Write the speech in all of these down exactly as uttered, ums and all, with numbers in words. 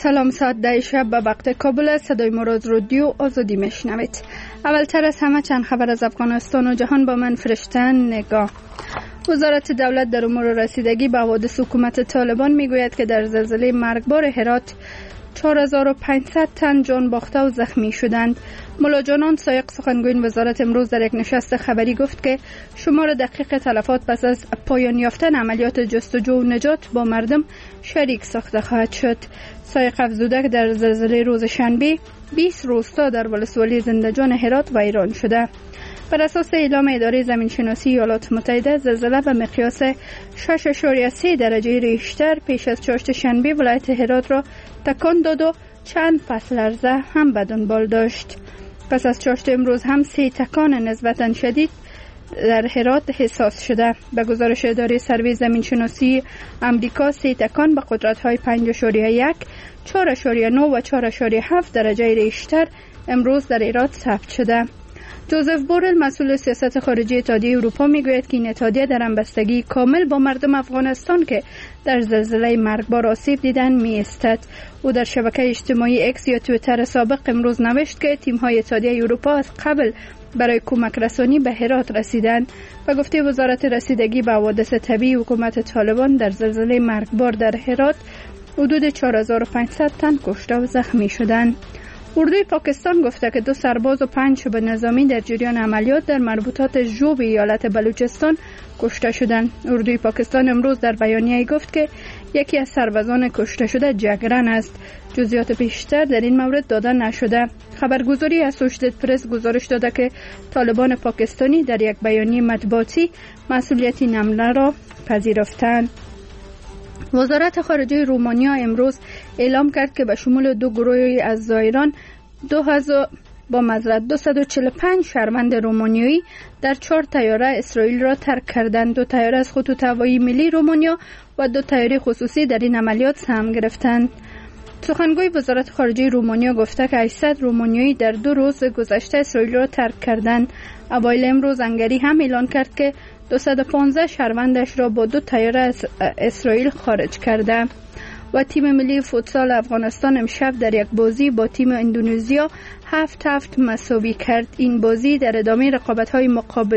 سلام، ساعت ده شب به وقت کابل است. صدای مراد رادیو آزادی میشنوید. اولتر از همه چند خبر از افغانستان و جهان با من فرشتن نگاه. وزارت دولت در امور رسیدگی به حوادث حکومت طالبان میگوید که در زلزله مرگبار هرات چهار هزار و پانصد تن جان باخته و زخمی شدند. ملا جانان سایق سخنگوی وزارت امروز در یک نشست خبری گفت که شمار دقیق تلفات پس از پایان یافتن عملیات جستجو و نجات با مردم شریک ساخته خواهد شد. سایق افزوده که در زلزله روز شنبه بیست روستا در ولسوالی زندجان هرات ویران شده. بر اساس اعلام اداره زمینشناسی ایالات متحده، زلزله به مقیاس شش اشاریه سه درجه ریشتر پیش از چاشت شنبه ولایت هرات را تکان داد و چند پس لرزه هم به دنبال داشت. پس از چاشت امروز هم سه تکان نسبتاً شدید در هرات احساس شده. به گزارش اداره سروی زمینشناسی امریکا، سه تکان به قدرت‌های پنج اشاریه یک، چهار اشاریه نه و چهار اشاریه هفت درجه ریشتر امروز در هرات ثبت شده. جوزف بورل، مسئول سیاست خارجی اتحادیه اروپا، میگوید که این اتحادیه در همبستگی کامل با مردم افغانستان که در زلزله مرگبار آسیب دیدن می ایستد. او در شبکه اجتماعی اکس یا توییتر سابق امروز نوشت که تیم‌های اتحادیه اروپا از قبل برای کمک رسانی به هرات رسیدند و گفته وزارت رسیدگی به حوادث طبیعی حکومت طالبان در زلزله مرگبار در هرات حدود چهار هزار و پانصد تن کشته و زخمی شدند. اردوی پاکستان گفته که دو سرباز و پنج شبه نظامی در جریان عملیات در مربوطات ژوب ایالت بلوچستان کشته شدند. اردوی پاکستان امروز در بیانیه‌ای گفت که یکی از سربازان کشته شده جگرن است. جزئیات بیشتر در این مورد داده نشده. خبرگزاری اسوشیتد پرس گزارش داده که طالبان پاکستانی در یک بیانیه مطبوعاتی مسئولیت این حمله را پذیرفتند. وزارت خارجه رومانیا امروز اعلام کرد که به شمول دو گروه از زائران دو هزار با معذرت دویست و چهل و پنج شهروند رومانیایی در چهار طیاره اسرائیل را ترک کردند. دو طیاره از خطوط هوایی ملی رومانیا و دو طیاره خصوصی در این عملیات سهم گرفتند. سخنگوی وزارت خارجه رومانیا گفته که هشتصد رومانیایی در دو روز گذشته اسرائیل را ترک کردند. اوایل امروز هنگری هم اعلان کرد که دویست و پانزده شهروندش را با دو طیاره از اسرائیل خارج کرده. و تیم ملی فوتسال افغانستان امشب در یک بازی با تیم اندونزیا هفت هفت مساوی کرد. این بازی در ادامه رقابت‌های مقابل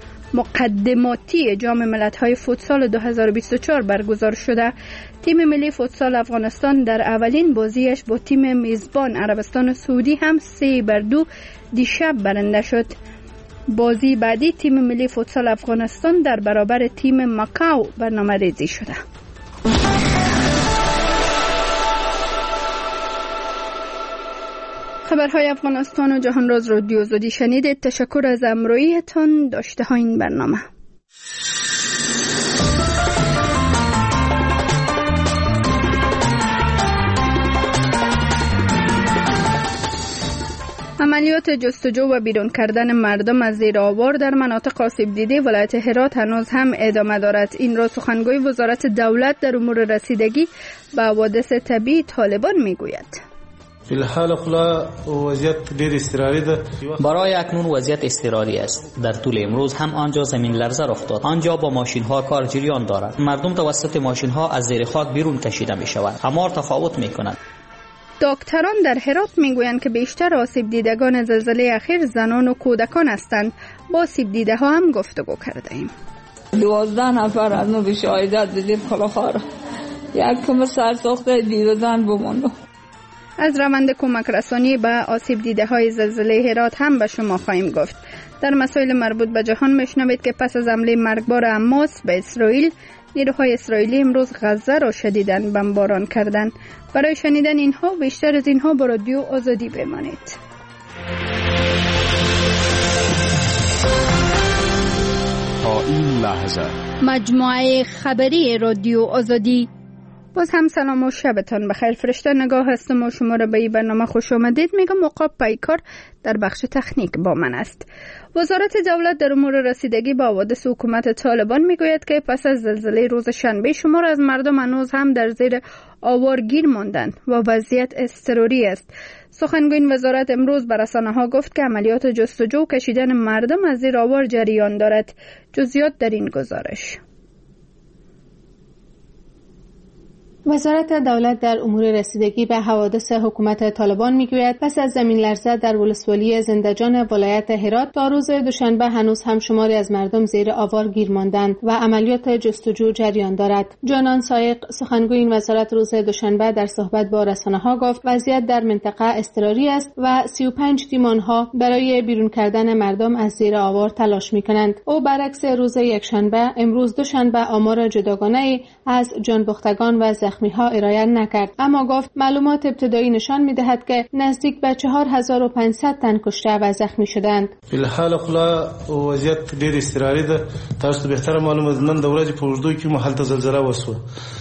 مقدماتی جام ملت‌های فوتسال دو هزار و بیست و چهار برگزار شده. تیم ملی فوتسال افغانستان در اولین بازیش با تیم میزبان عربستان سعودی هم سه بر دو دیشب برنده شد. بازی بعدی تیم ملی فوتسال افغانستان در برابر تیم ماکاو برنامه‌ریزی شده. خبرهای افغانستان و جهان راز رادیو آزادی شنیدید. تشکر از همراهیتان. داشته ها این برنامه. عملیات جستجو و بیرون کردن مردم از زیر آوار در مناطق آسیب دیده ولایت هرات هنوز هم ادامه دارد. این را سخنگوی وزارت دولت در امور رسیدگی به حوادث طبیعی طالبان میگوید. فی الحال خلا وضعیت دیر اضطراری ده. برای اکنون وضعیت اضطراری است. در طول امروز هم آنجا زمین لرزه رخ داد. آنجا با ماشین ها کار جریان دارد. مردم توسط ماشین ها از زیر خاک بیرون کشیده می شوند. همار تفاوت می کند. دکتران در هرات میگویند که بیشتر آسیب دیدگان زلزله اخیر زنان و کودکان هستند. با آسیب دیده ها هم گفتگو کرده ایم. دوازده نفر از نو شهادت دیدیم خلاخار. یک کم سرساخته دیدن بمونده. از روند کمک رسانی به آسیب دیده های زلزله هرات هم به شما خواهیم گفت. در مسائل مربوط به جهان میشنوید که پس از حمله مرگبار حماس به اسرائیل، نیروهای اسرائیلی امروز غزه را شدیداً بمباران کردند. برای شنیدن اینها بیشتر از اینها با رادیو آزادی بمانید. تا این لحظه مجموعه خبری رادیو آزادی. باز هم سلام و شبتان بخیر. فرشته نگاه هستم و شما را به این برنامه خوش آمدید میگم. عقاب پیکار در بخش تکنیک با من است. وزارت دولت در امور رسیدگی با حوادث حکومت طالبان میگوید که پس از زلزله روز شنبه شمار از مردم هنوز هم در زیر آوار گیر ماندند و وضعیت اضطراری است. سخنگوی وزارت امروز به رسانه‌ها گفت که عملیات جستجو و کشیدن مردم از زیر آوار جریان دارد. جزئیات در این گزارش. وزارت دولت در امور رسیدگی به حوادث حکومت طالبان میگوید پس از زمین لرزه در ولسوالی زندجان ولایت هرات تا روز دوشنبه هنوز هم شماری از مردم زیر آوار گیر ماندند و عملیات جستجو جریان دارد. جانان سایق سخنگوی این وزارت روز دوشنبه در صحبت با رسانه‌ها گفت وضعیت در منطقه اضطراری است و سی و پنج تیمانها برای بیرون کردن مردم از زیر آوار تلاش می‌کنند. او برعکس روز یکشنبه امروز دوشنبه آمار جداگانه از جانباختگان و زخمی‌ها ارائه نکرد، اما گفت معلومات ابتدایی نشان می‌دهد که نزدیک به چهار هزار و پانصد تن کشته و زخمی شدند. فی الحال خلا وضعیت ډېر اضطراري ده. تاسو به بهتره معلومه نن د ورځې په اوږدو کې محل زلزله وسوه.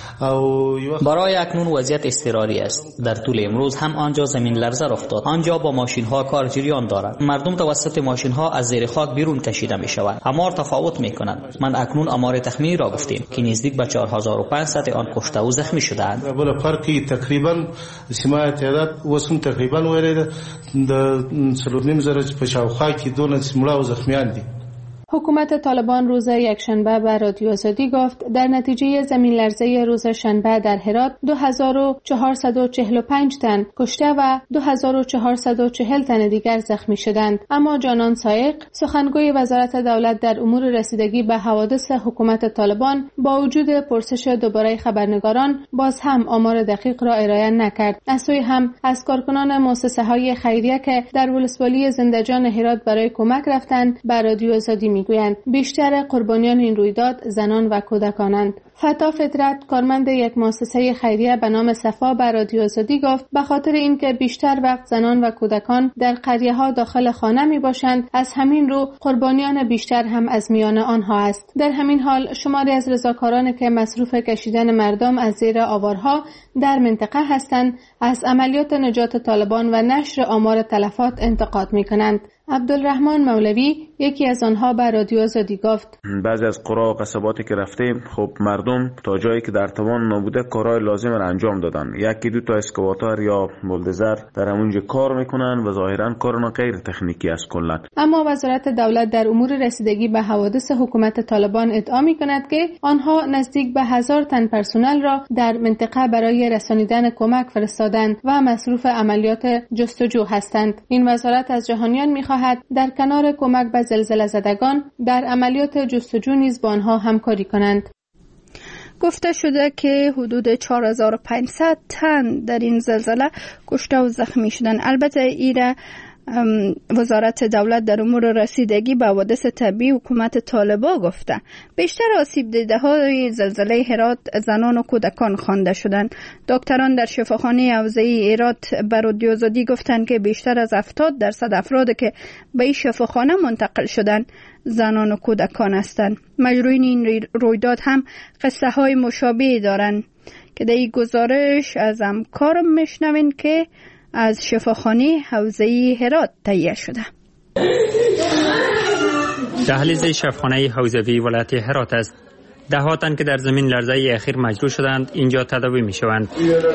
برای اکنون وضعیت اضطراری است. در طول امروز هم آنجا زمین لرزه رخ داد. آنجا با ماشین ها کار جریان دارد. مردم توسط ماشین ها از زیر خاک بیرون کشیده می شوند. آمار تفاوت می کنند. من اکنون آمار تخمینی را گفتیم که نزدیک به چهار هزار و پانصد آن کشته و زخمی شده‌اند. بالا فرقی تقریبا سیمای تعداد وسم تقریبا وریده د څلور زره په شاوخوا کې دونه مړه او زخمیان دي. حکومت طالبان روز یکشنبه به رادیو آزادی گفت در نتیجه زمین لرزه روز شنبه در هرات دو هزار و چهارصد و چهل و پنج تن کشته و دو هزار و چهارصد و چهل تن دیگر زخمی شدند. اما جانان سایق سخنگوی وزارت دولت در امور رسیدگی به حوادث حکومت طالبان با وجود پرسش دوباره خبرنگاران باز هم آمار دقیق را ارائه نکرد. از سوی هم از کارکنان مؤسسه های خیریه که در ولسوالی زندجان هرات برای کمک رفتند به رادیو آزادی میگویند بیشتر قربانیان این رویداد زنان و کودکانند. فتا فطرت کارمند یک مؤسسه خیریه به نام صفا به رادیو آزادی گفت به خاطر اینکه بیشتر وقت زنان و کودکان در قریه ها داخل خانه می باشند از همین رو قربانیان بیشتر هم از میان آنها است. در همین حال شماری از رضاکاران که مصروف کشیدن مردم از زیر آوارها در منطقه هستند از عملیات نجات طالبان و نشر آمار تلفات انتقاد می کنند. عبدالرحمن مولوی یکی از آنها به رادیو آزادی گفت بعضی از قرا و قصباتی که رفتیم خب مردم تا جایی که در توان نبوده کارهای لازم را انجام دادن. یکی دو تا اسکواتور یا بولدوزر در همونجا کار میکنن و ظاهرا کارنا غیر تکنیکی است کلا. اما وزارت دولت در امور رسیدگی به حوادث حکومت طالبان ادعا میکند که آنها نزدیک به هزار تن پرسنل را در منطقه برای رسانیدن کمک فرستادند و مصروف عملیات جستجو هستند. این وزارت از جهانیان میخواهد در کنار کمک به زلزله زدگان در عملیات جستجو نیز با آنها همکاری کنند. گفته شده که حدود چهار هزار و پانصد تن در این زلزله کشته و زخمی شدند. البته ایره وزارت دولت در امور رسیدگی به حوادث طبیعی حکومت طالبان گفته بیشتر آسیب دیده های زلزله هرات زنان و کودکان خوانده شدند. دکتران در شفاخانه حوزه‌ای هرات به رادیو آزادی گفتند که بیشتر از هفتاد درصد افراد که به این شفاخانه منتقل شدند زنان و کودکان هستند. مجروحین این رویداد هم قصه های مشابهی دارند که در این گزارش از همکارم میشنوین که از شفاخانه حوزه‌ای هرات تهیه شده. دهلیز شفاخانه حوزوی ولایت هرات است. ده ها تن که در زمین لرزه اخیر مجروح شدند اینجا تداوی می شوند.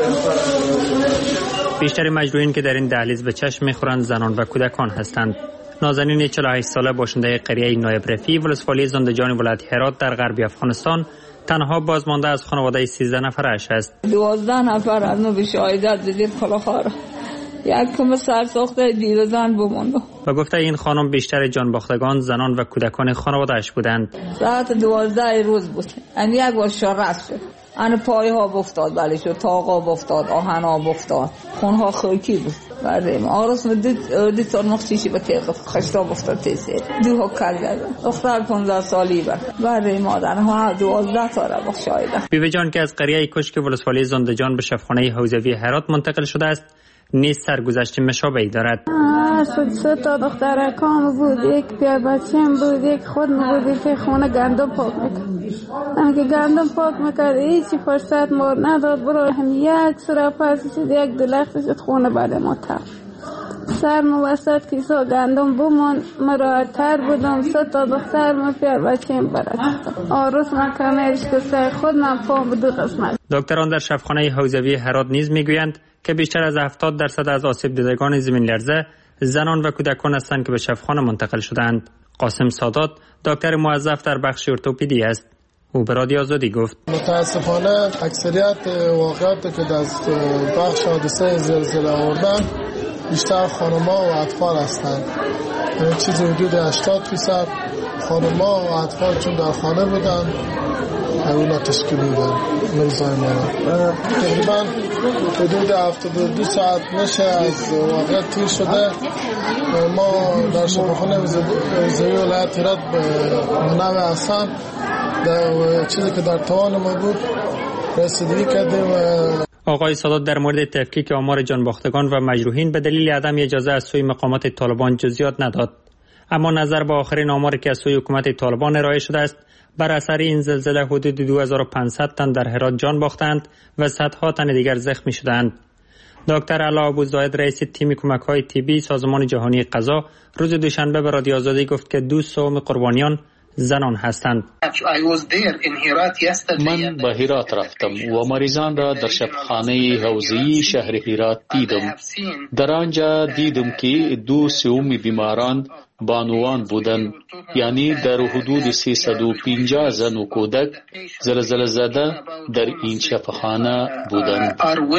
بیشتر مجروحین که در این دهلیز به چشم می‌خورند زنان و کودکان هستند. نازنین چهل و هشت ساله باشنده قریه نایب رفیع ولسوالی زندجان ولایت هرات در غربی افغانستان تنها بازمانده از خانواده سیزده نفرش است. دوازده نفر از نو شهادت دیدیم کلاخاره. یک کم سرساخته دیرزن بمانده. و گفته این خانم بیشتر جانباختگان زنان و کودکان خانواده‌اش بودند. ساعت دوازده روز بود. ان یک بار شرس شد. ان پای ها بفتاد بله شد تاقا بفتاد آهن ها بفتاد خون ها خرکی بود. بله آرس مدت دید سرمخ چیشی به تیغ خشتا بفتاد تیسه دو ها کل گرده دختر پانزده سالی بر بله مادر ها دوازده ساله بخشایده. بیوه جان که از قریه کشک ولسوالی زندجان به شفاخانه حوزوی هرات منتقل شده است نیز سرگذشت مشابهی دارد. شد سه تا دختر کام بود، یک پیر بچه‌م بود، یک خود بود که خونه گندم پاک میکرد. من که گندم پاک میکرد هیچی فرصت مور نداد برو هم یک سر پس شد یک دلخت شد خونه بعد ما تر سر موسط کیسا گندم بمون مرا تر بودم سه تا دختر من پیر بچه‌م برد آروس من کمیش که سر خود من پا به دو قسمت. دکتران در شفاخانه حوزوی هرات نیز میگویند که بیشتر از هفتاد درصد از آسیب دیدگان زمین لرزه زنان و کودکان هستند که به شفاخانه منتقل شدند. قاسم سادات دکتر موظف در بخش ارتوپدی است. او به رادیو آزادی گفت متاسفانه اکثریت واقعاتی که در بخش حادثه زلزله آوردن بیشتر خانم‌ها و اطفال هستند. یعنی چیزی حدود هشتاد درصد خانم‌ها و اطفال چون در خانه بودن اونا تشکیل میدن مریضای ما. تقریبا حدود هفتاد و دو ساعت نشه از واقعیت تیر شده. ما در شفاخانه ویزوی ولایت هرات به منو حسن در چیزی که در توان ما بود رسیدگی کردیم. آقای سادات در مورد تفکیک آمار جانباختگان و مجروحین به دلیل عدم اجازه از سوی مقامات طالبان جزئیات نداد. اما نظر به آخرین آماری که از سوی حکومت طالبان ارائه شده است، بر اثر این زلزله حدود دو هزار و پانصد تن در هرات جان باختند و صدها تن دیگر زخمی شدند. دکتر علا ابوزاید رئیس تیم کمک‌های طبی سازمان جهانی غذا روز دوشنبه به رادیو آزادی گفت که دو سوم قربانیان زنان هستند. من به هرات رفتم و مریضان را در شفاخانه حوزه‌ای شهر هرات دیدم. در آنجا دیدم که دو سوم بیماران بانوان بودند، یعنی در حدود سیصد و پنجاه زن و کودک زلزله زده در این شفاخانه بودند.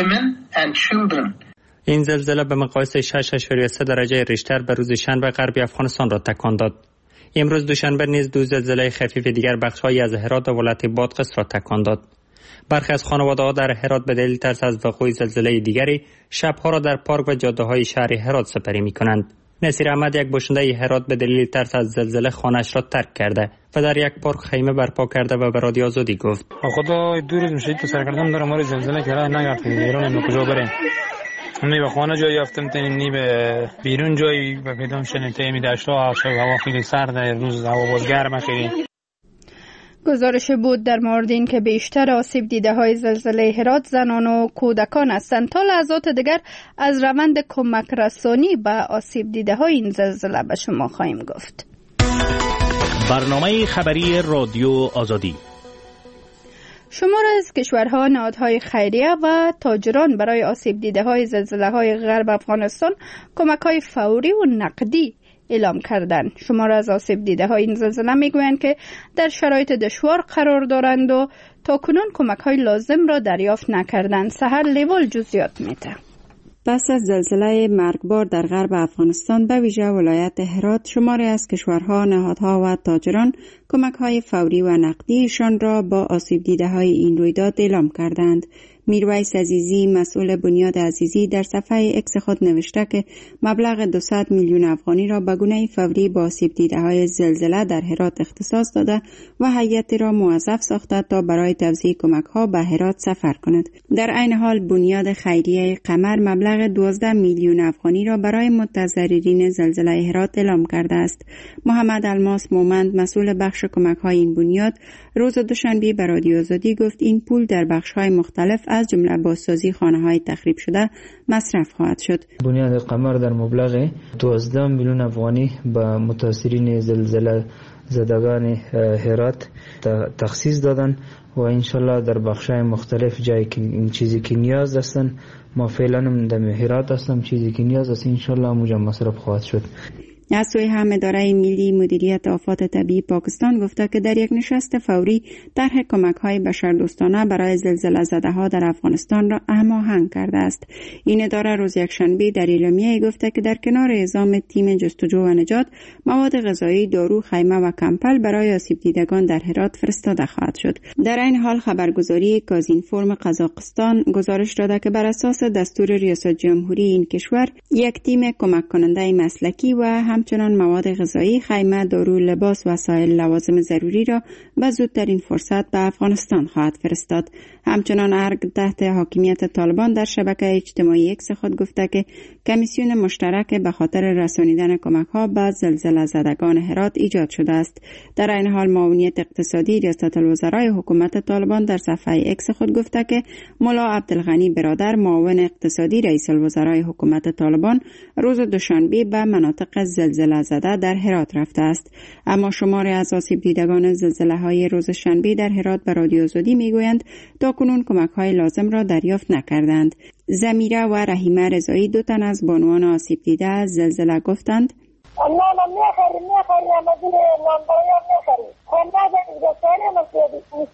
این زلزله به مقایسه شش اشاریه سه درجه ریشتر به روز شنبه غربی افغانستان را تکان داد. امروز دوشنبه نیز دو زلزله خفیف دیگر بخش‌هایی از هرات و ولایت بادغیس را تکان داد. برخی از خانواده‌ها در هرات به دلیل ترس از وقوع زلزله دیگری شب‌ها را در پارک و جاده‌های شهر هرات سپری می‌کنند. نصیر احمد یک باشنده هرات به دلیل ترس از زلزله خانه‌اش را ترک کرده و در یک پارک خیمه برپا کرده و به رادیو آزادی گفت: خدا دو روز میشه تو سر کردم دارم مورد زلزله که راه نگرفتم ایران نمی کجا بریم. نی به خانه جایی رفتم تنیم نی به بیرون جایی و پیدام شدم تیمی داشتم شب هوا خیلی سرده، روز هوا باز گرمه خیلی. گزارش بود در مورد این که بیشتر آسیب دیده های زلزله هرات زنان و کودکان هستند. تا لحظات دیگر از روند کمک رسانی به آسیب دیده های این زلزله به شما خواهیم گفت. برنامه خبری رادیو آزادی. شمار از کشورها، نهادهای خیریه و تاجران برای آسیب دیده های زلزله های غرب افغانستان کمک های فوری و نقدی اعلام کردند. شمار از آسیب دیده های این زلزله میگویند که در شرایط دشوار قرار دارند و تاکنون کمک های لازم را دریافت نکردند. سحر لیوال جزئیات میده. پس از زلزله مرگبار در غرب افغانستان به ویژه ولایت هرات، شماری از کشورها، نهادها و تاجران کمک‌های فوری و نقدیشان را با آسیب دیده‌های این رویداد اعلام کردند. میرویس عزیزی، مسئول بنیاد عزیزی، در صفحه اکس خود نوشته که مبلغ دویست میلیون افغانی را به گونه فوری با آسیب دیده‌های زلزله در هرات اختصاص داده و هیئتی را موظف ساخته تا برای توزیع کمک‌ها به هرات سفر کند. در عین حال بنیاد خیریه قمر مبلغ دوازده میلیون افغانی را برای متضررین زلزله هرات اعلام کرده است. محمد الماس مومند، مسئول بخش کمک‌های این بنیاد، روز دوشنبه به رادیو آزادی گفت این پول در بخش‌های مختلف از جمله بازسازی خانه‌های تخریب شده مصرف خواهد شد. بنیاد قمر در مبلغ دوازده میلیون افغانی به متاثرین زلزله زدگان هرات تخصیص دادن و انشالله در بخش‌های مختلف جایی که این چیزی که نیاز هستن، ما فعلا در هرات هستم، چیزی که نیاز است انشالله اونجا مصرف خواهد شد. از سوی هم اداره ملی مدیریت آفات طبیعی پاکستان گفته که در یک نشست فوری طرح کمک‌های بشردوستانه برای زلزله زده‌ها در افغانستان را هماهنگ کرده است. این اداره روز یکشنبه در اعلامیه گفته که در کنار اعزام تیم جستجو و نجات، مواد غذایی، دارو، خیمه و کمپل برای آسیب دیدگان در هرات فرستاده خواهد شد. در این حال خبرگزاری کازینفورم قزاقستان گزارش داده که بر اساس دستور ریاست جمهوری این کشور، یک تیم کمک کننده مسلکی و همچنان مواد غذایی، خیمه، دارو، لباس و سایر لوازم ضروری را به زودترین فرصت به افغانستان خواهد فرستاد. همچنان ارگ تحت حاکمیت طالبان در شبکه اجتماعی اکس خود گفته که کمیسیون مشترک به خاطر رسانیدن کمک‌ها به زلزله زدگان هرات ایجاد شده است. در این حال معاونیت اقتصادی ریاست الوزرای حکومت طالبان در صفحه اکس خود گفته که ملا عبدالغنی برادر، معاون اقتصادی رئیس الوزرای حکومت طالبان، روز دوشنبه به مناطق زلزله زده در هرات رفته است. اما شماری از آسیب دیدگان زلزله‌های روز شنبه در هرات به رادیو آزادی میگویند تاکنون کمک‌های لازم را دریافت نکردند. زمیره و رحیمه رضایی، دو تن از بانوان آسیب دیده از زلزله گفتند: نه نه میخری میخری مدیر نمبریا میخری خب نزدید دستانه مسیدی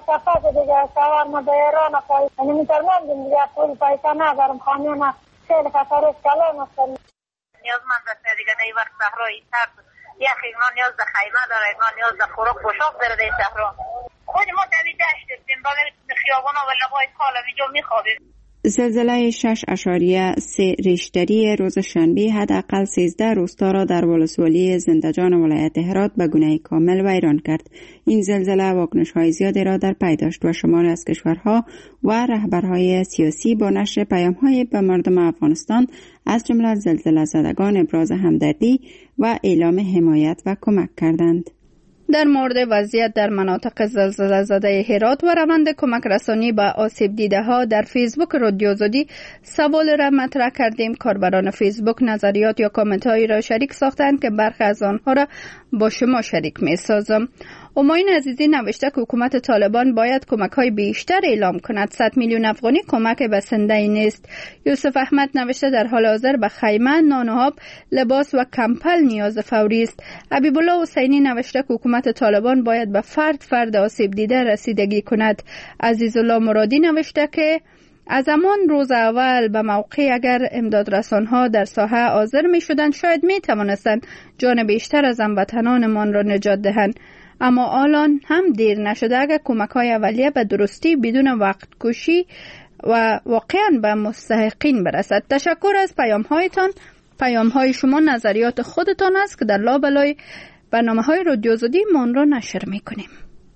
سفر دیگه شاورما به ایران پای نمیتونم دیگه پول پیسه ندارم خانه ما خیلی خطر کلان است نیازمند است دیگه در این وقت صحرایی سرد یخ اینا نیاز به خیمه داره اینا نیاز به خوراک پوشاک داره در صحرا خود ما در دشت هستیم با خیابانا و لبای کالا اینجا میخوابیم. زلزله شش اشاریه سه ریشتری روز شنبه حداقل سیزده روستا را در ولسوالی زندجان ولایت هرات به گونه کامل ویران کرد. این زلزله واکنش‌های زیادی را در پی داشت و شماری از کشورها و رهبرهای سیاسی با نشر پیام‌های به مردم افغانستان از جمله زلزله زدگان ابراز همدردی و اعلام حمایت و کمک کردند. در مورد وضعیت در مناطق زلزله زده هرات و روند کمک رسانی به آسیب دیده ها در فیسبوک رادیو آزادی سوال را مطرح کردیم. کاربران فیسبوک نظریات یا کامنت هایی را شریک ساختند که برخی از آنها را با شما شریک می سازم. اماین عزیزی نوشته که حکومت طالبان باید کمک های بیشتر اعلام کند. صد میلیون افغانی کمک بسنده نیست. یوسف احمد نوشته در حال حاضر به خیمه، نان و آب، لباس و کمپل نیاز فوری است. حبیب الله حسینی نوشته که حکومت طالبان باید به فرد فرد آسیب دیده رسیدگی کند. عزیز الله مرادی نوشته که از همان روز اول به موقع اگر امدادرسانها در ساحه حاضر می شدند شاید می توانستند جان بیشتر از هموطنانمان را نجات دهند. اما الان هم دیر نشده اگر کمک های اولیه به درستی بدون وقت کشی و واقعا به مستحقین برسد. تشکر از پیام هایتان. پیام های شما نظریات خودتان است که در لابلای برنامه های رادیو آزادی من را نشر می کنیم.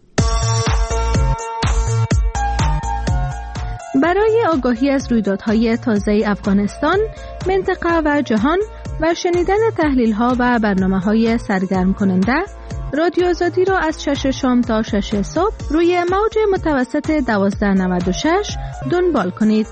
برای آگاهی از رویدادهای تازه افغانستان، منطقه و جهان و شنیدن تحلیل‌ها و برنامه‌های سرگرم کننده، رادیو آزادی را از شش شام تا شش صبح روی موج متوسط دوازده نود و شش دنبال کنید.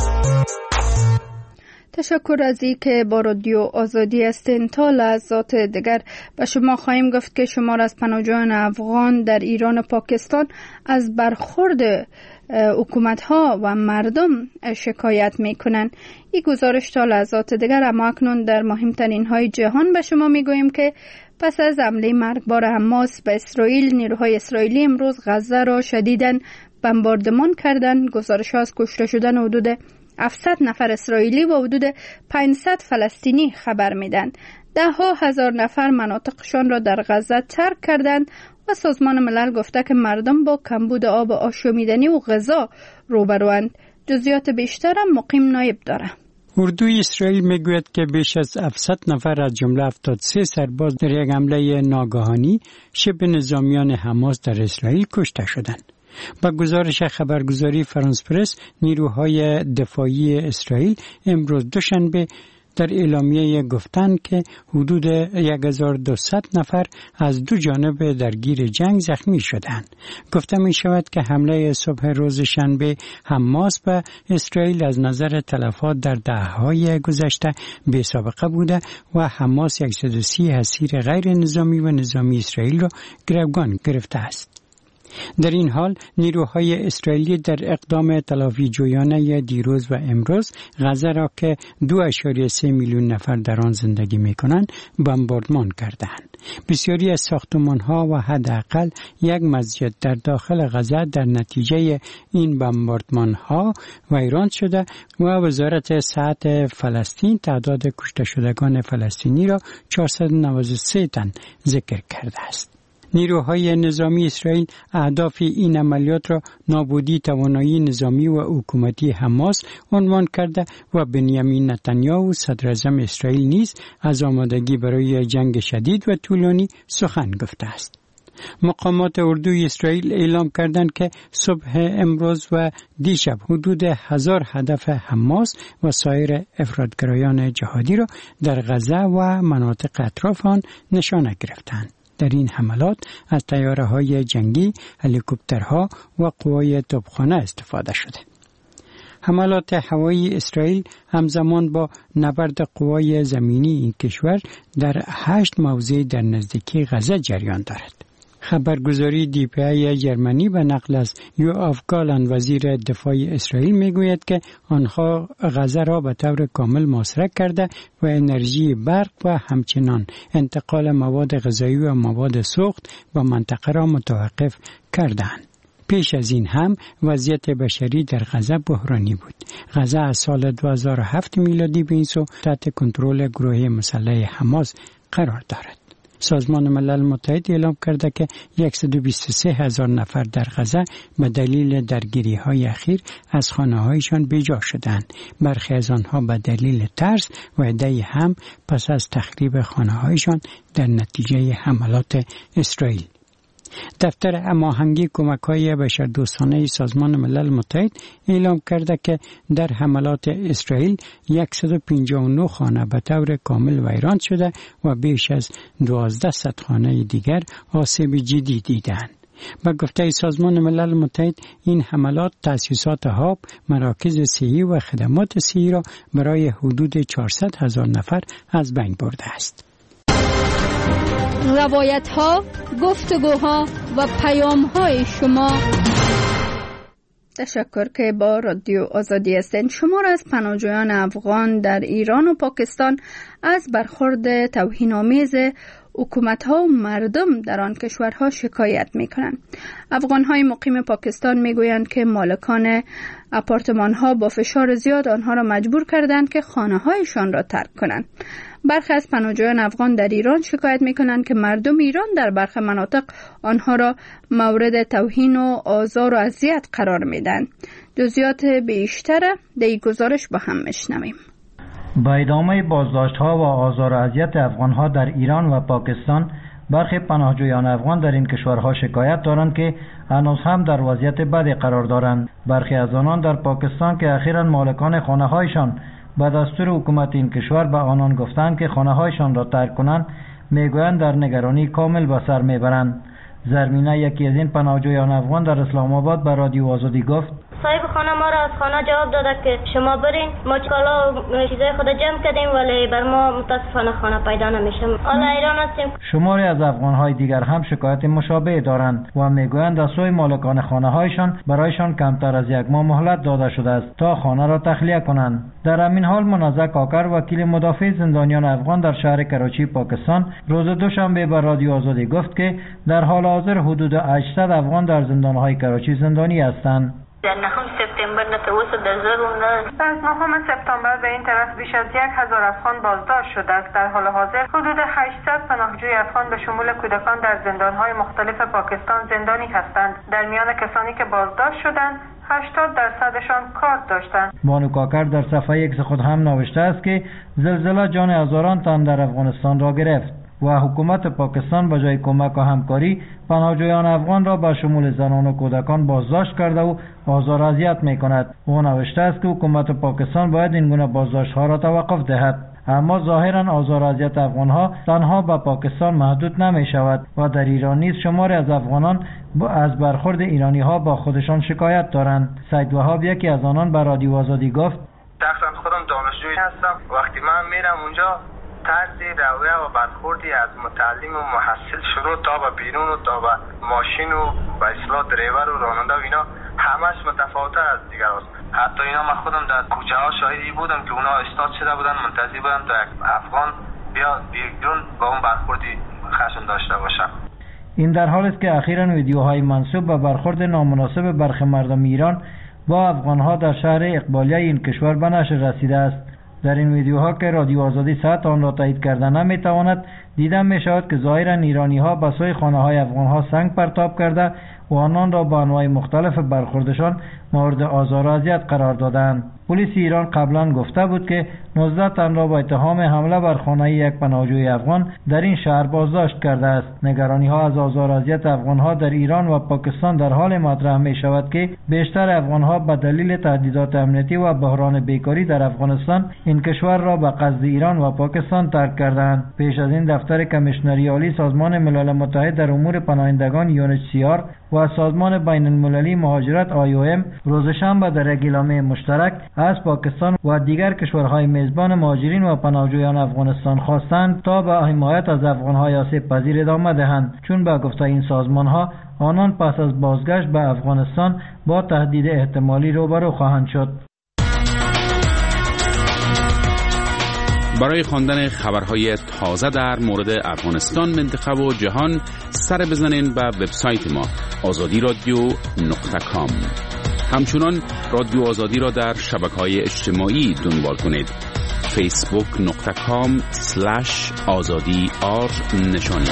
تشکر از این که با رادیو آزادی هستین. تا لحظات دیگر به شما خواهیم گفت که شما را از پناهجویان افغان در ایران و پاکستان از برخورد حکومت ها و مردم شکایت می کنند. این گزارش تا لحظات دیگر. اما اکنون در مهمترین های جهان به شما می گوییم که پس از حمله مرگبار حماس به اسرائیل، نیروهای اسرائیلی امروز غزه را شدیداً بمباردمان کردند. گزارش ها از کشته شدن حدود هفتصد نفر اسرائیلی و حدود پانصد فلسطینی خبر میدند. ده ها هزار نفر مناطقشان را در غزه ترک کردند و سازمان ملل گفته که مردم با کمبود آب آشامیدنی و غذا روبروند. جزئیات بیشتر هم مقیم نایب داره. اردوی اسرائیل میگوید که بیش از هفتصد نفر از جمله هفتاد و سه سرباز در یک حمله ناگهانی شبه نظامیان حماس در اسرائیل کشته شدند. با گزارش خبرگزاری فرانس پرس، نیروهای دفاعی اسرائیل امروز دوشنبه در اعلامیه گفتند که حدود یک هزار و دویست نفر از دو جانب درگیر جنگ زخمی شدند. گفته می شود که حمله صبح روز شنبه حماس به اسرائیل از نظر تلفات در دهه‌های گذشته بی سابقه بوده و حماس صد و سی اسیر غیر نظامی و نظامی اسرائیل را گروگان گرفته است. در این حال نیروهای اسرائیلی در اقدام تلافی جویانه دیروز و امروز غزه را که دو اشاریه سه میلیون نفر در آن زندگی می کنند بمباردمان کردند. بسیاری از ساختمان‌ها و حداقل یک مسجد در داخل غزه در نتیجه این بمباردمان‌ها ویران شده و وزارت صحت فلسطین تعداد کشته شدگان فلسطینی را چهارصد و نود و سه تن ذکر کرده است. نیروهای نظامی اسرائیل اهداف این عملیات را نابودی توانایی نظامی و حکومتی حماس عنوان کرده و بنیامین نتانیاهو صدر اعظم اسرائیل نیز از آمادگی برای جنگ شدید و طولانی سخن گفته است. مقامات اردوی اسرائیل اعلام کردند که صبح امروز و دیشب حدود هزار هدف حماس و سایر افراطگرایان جهادی را در غزه و مناطق اطراف آن نشانه گرفتند. در این حملات از طیاره‌های جنگی، هلیکوپترها و قوای توپخانه استفاده شده. حملات هوایی اسرائیل همزمان با نبرد قوای زمینی این کشور در هشت موضع در نزدیکی غزه جریان دارد. خبرگزاری دی پی ای جرمنی به نقل از یوآف گالند وزیر دفاع اسرائیل میگوید که آنها غزه را به طور کامل محاصره کرده و انرژی برق و همچنان انتقال مواد غذایی و مواد سوخت به منطقه را متوقف کردند. پیش از این هم وضعیت بشری در غزه بحرانی بود. غزه از سال دو هزار و هفت میلادی به این سو تحت کنترل گروه مسلح حماس قرار دارد. سازمان ملل متحد اعلام کرده که صد و بیست و سه هزار نفر در غزه به دلیل درگیری های اخیر از خانه هایشان بیجا شدند. برخی از آنها به دلیل ترس و عده‌ای هم پس از تخریب خانه هایشان در نتیجه حملات اسرائیل. دفتر هماهنگی کمک‌های بشردوستانه سازمان ملل متحد اعلام کرده که در حملات اسرائیل صد و پنجاه و نه خانه به طور کامل ویران شده و بیش از دوازده صد خانه دیگر آسیب جدی دیدند. با گفته سازمان ملل متحد این حملات تأسیسات آب، مراکز صحی و خدمات صحی را برای حدود چهارصد هزار نفر از بین برده است. روایت ها، گفتگوها و پیام های شما. تشکر که با رادیو آزادی هستند. شمار از پناهجویان افغان در ایران و پاکستان از برخورد توهین‌آمیز حکومت‌ها و مردم در آن کشورها شکایت می‌کنند. افغان‌های مقیم پاکستان می‌گویند که مالکان آپارتمان‌ها با فشار زیاد آنها را مجبور کردند که خانه‌هایشان را ترک کنند. برخی از پناهجویان افغان در ایران شکایت می‌کنند که مردم ایران در برخی مناطق آنها را مورد توهین و آزار و اذیت قرار میدن. جزئیات بیشتر در این گزارش با هم میشنویم. با ادامه بازداشت‌ها و آزار و اذیت افغان‌ها در ایران و پاکستان، برخی پناهجویان افغان در این کشورها شکایت دارند که هنوز هم در وضعیت بدی قرار دارند. برخی از آنان در پاکستان که اخیراً مالکان خانه‌هایشان به دستور حکومت این کشور به آنان گفتند که خانه‌هایشان را ترک کنند، میگویند در نگرانی کامل به سر میبرند. زرمینه، یکی از این پناهجویان افغان در اسلام آباد به رادیو آزادی گفت: صاحب خانه ما را از خانه جواب داده که شما برین، ما کالا و چیزای خود جمع کردیم ولی بر ما متاسفانه خانه پیدا نمیشه. حالا ایران هستیم. شماری از افغان‌های دیگر هم شکایت مشابه دارند و میگویند از سوی مالکان خانه‌هایشان برایشان کمتر از یک ماه مهلت داده شده است تا خانه را تخلیه کنند. در همین حال منزه کاکر، وکیل مدافع زندانیان افغان در شهر کراچی پاکستان، روز دوشنبه به رادیو آزادی گفت که در حال حاضر حدود هشتصد افغان در زندان‌های کراچی زندانی هستند. در نهم سپتامبر نتوسط در زرون از نهم سپتامبر به این طرف بیش از یک هزار افغان بازداشت شده است. در حال حاضر حدود هشتصد پناهجوی افغان به شمول کودکان در زندان‌های مختلف پاکستان زندانی هستند. در میان کسانی که بازداشت شدند هشتاد درصدشان کار داشتند. بانو کاکر در صفحه ایکس خود هم نوشته است که زلزله جان هزاران تن در افغانستان را گرفت و حکومت پاکستان به جای کمک و همکاری پناهجویان افغان را به شمول زنان و کودکان بازداشت کرده و آزار و اذیت می‌کند. او نوشته است که حکومت پاکستان باید این گونه بازداشت‌ها را توقف دهد. اما ظاهراً آزار و اذیت افغان‌ها تنها به پاکستان محدود نمی‌شود و در ایران نیز شماری از افغانان از برخورد ایرانی‌ها با خودشان شکایت دارند. سید وهاب، یکی از آنان، به رادیو آزادی گفت: شخصا خودم دانشجویی هستم. وقتی من میرم اونجا طرز رویه و برخوردی از متعلم و محصل شروع تا به بیرون و تا به ماشین و به اصطلاح دریور و راننده و اینا همش متفاوت از دیگر است. حتی اینا من خودم در کوچه ها شاهدی بودم که اونا استاد شده بودن، منتظر بودن تا یک افغان بیاد بیرون با اون برخوردی خشن داشته باشم. این در حالی است که اخیراً ویدیوهای منسوب به برخورد نامناسب برخی مردم ایران با افغان‌ها در شهر اقبالیه این کشور به نشر رسیده است. در این ویدیوها که رادیو آزادی صحت آن را تایید کرده نمیتواند، دیده می شود که ظاهرا ایرانی ها به سوی خانه های افغان ها سنگ پرتاب کرده و آنان را با انواع مختلف برخوردشان مورد آزار و اذیت قرار دادند. پلیس ایران قبلا گفته بود که نوزده تن را با اتهام حمله بر خانه یک پناهجوی افغان در این شهر بازداشت کرده است. نگرانی ها از آزار و اذیت افغان ها در ایران و پاکستان در حال مطرح می شود که بیشتر افغان ها به دلیل تهدیدات امنیتی و بحران بیکاری در افغانستان این کشور را به قصد ایران و پاکستان ترک کردند. پیش از این دفتر کمیشنری عالی سازمان ملل متحد در امور پناهندگان یو ان اچ سی آر و سازمان بین المللی مهاجرت آی او ام روز شنبه در یک اعلامیه مشترک از پاکستان و دیگر کشورهای میزبان مهاجرین و پناهجویان افغانستان خواستند تا به حمایت از افغان‌های آسیب پذیر ادامه دهند، چون به گفته این سازمان‌ها آنان پس از بازگشت به افغانستان با تهدید احتمالی روبرو خواهند شد. برای خواندن خبرهای تازه در مورد افغانستان، منطقه و جهان سر بزنین به وبسایت ما آزادی رادیو نقطه کام. همچنان رادیو آزادی را در شبکه‌های اجتماعی دنبال کنید. فیسبوک نقطه کام سلش آزادی آر نشانی.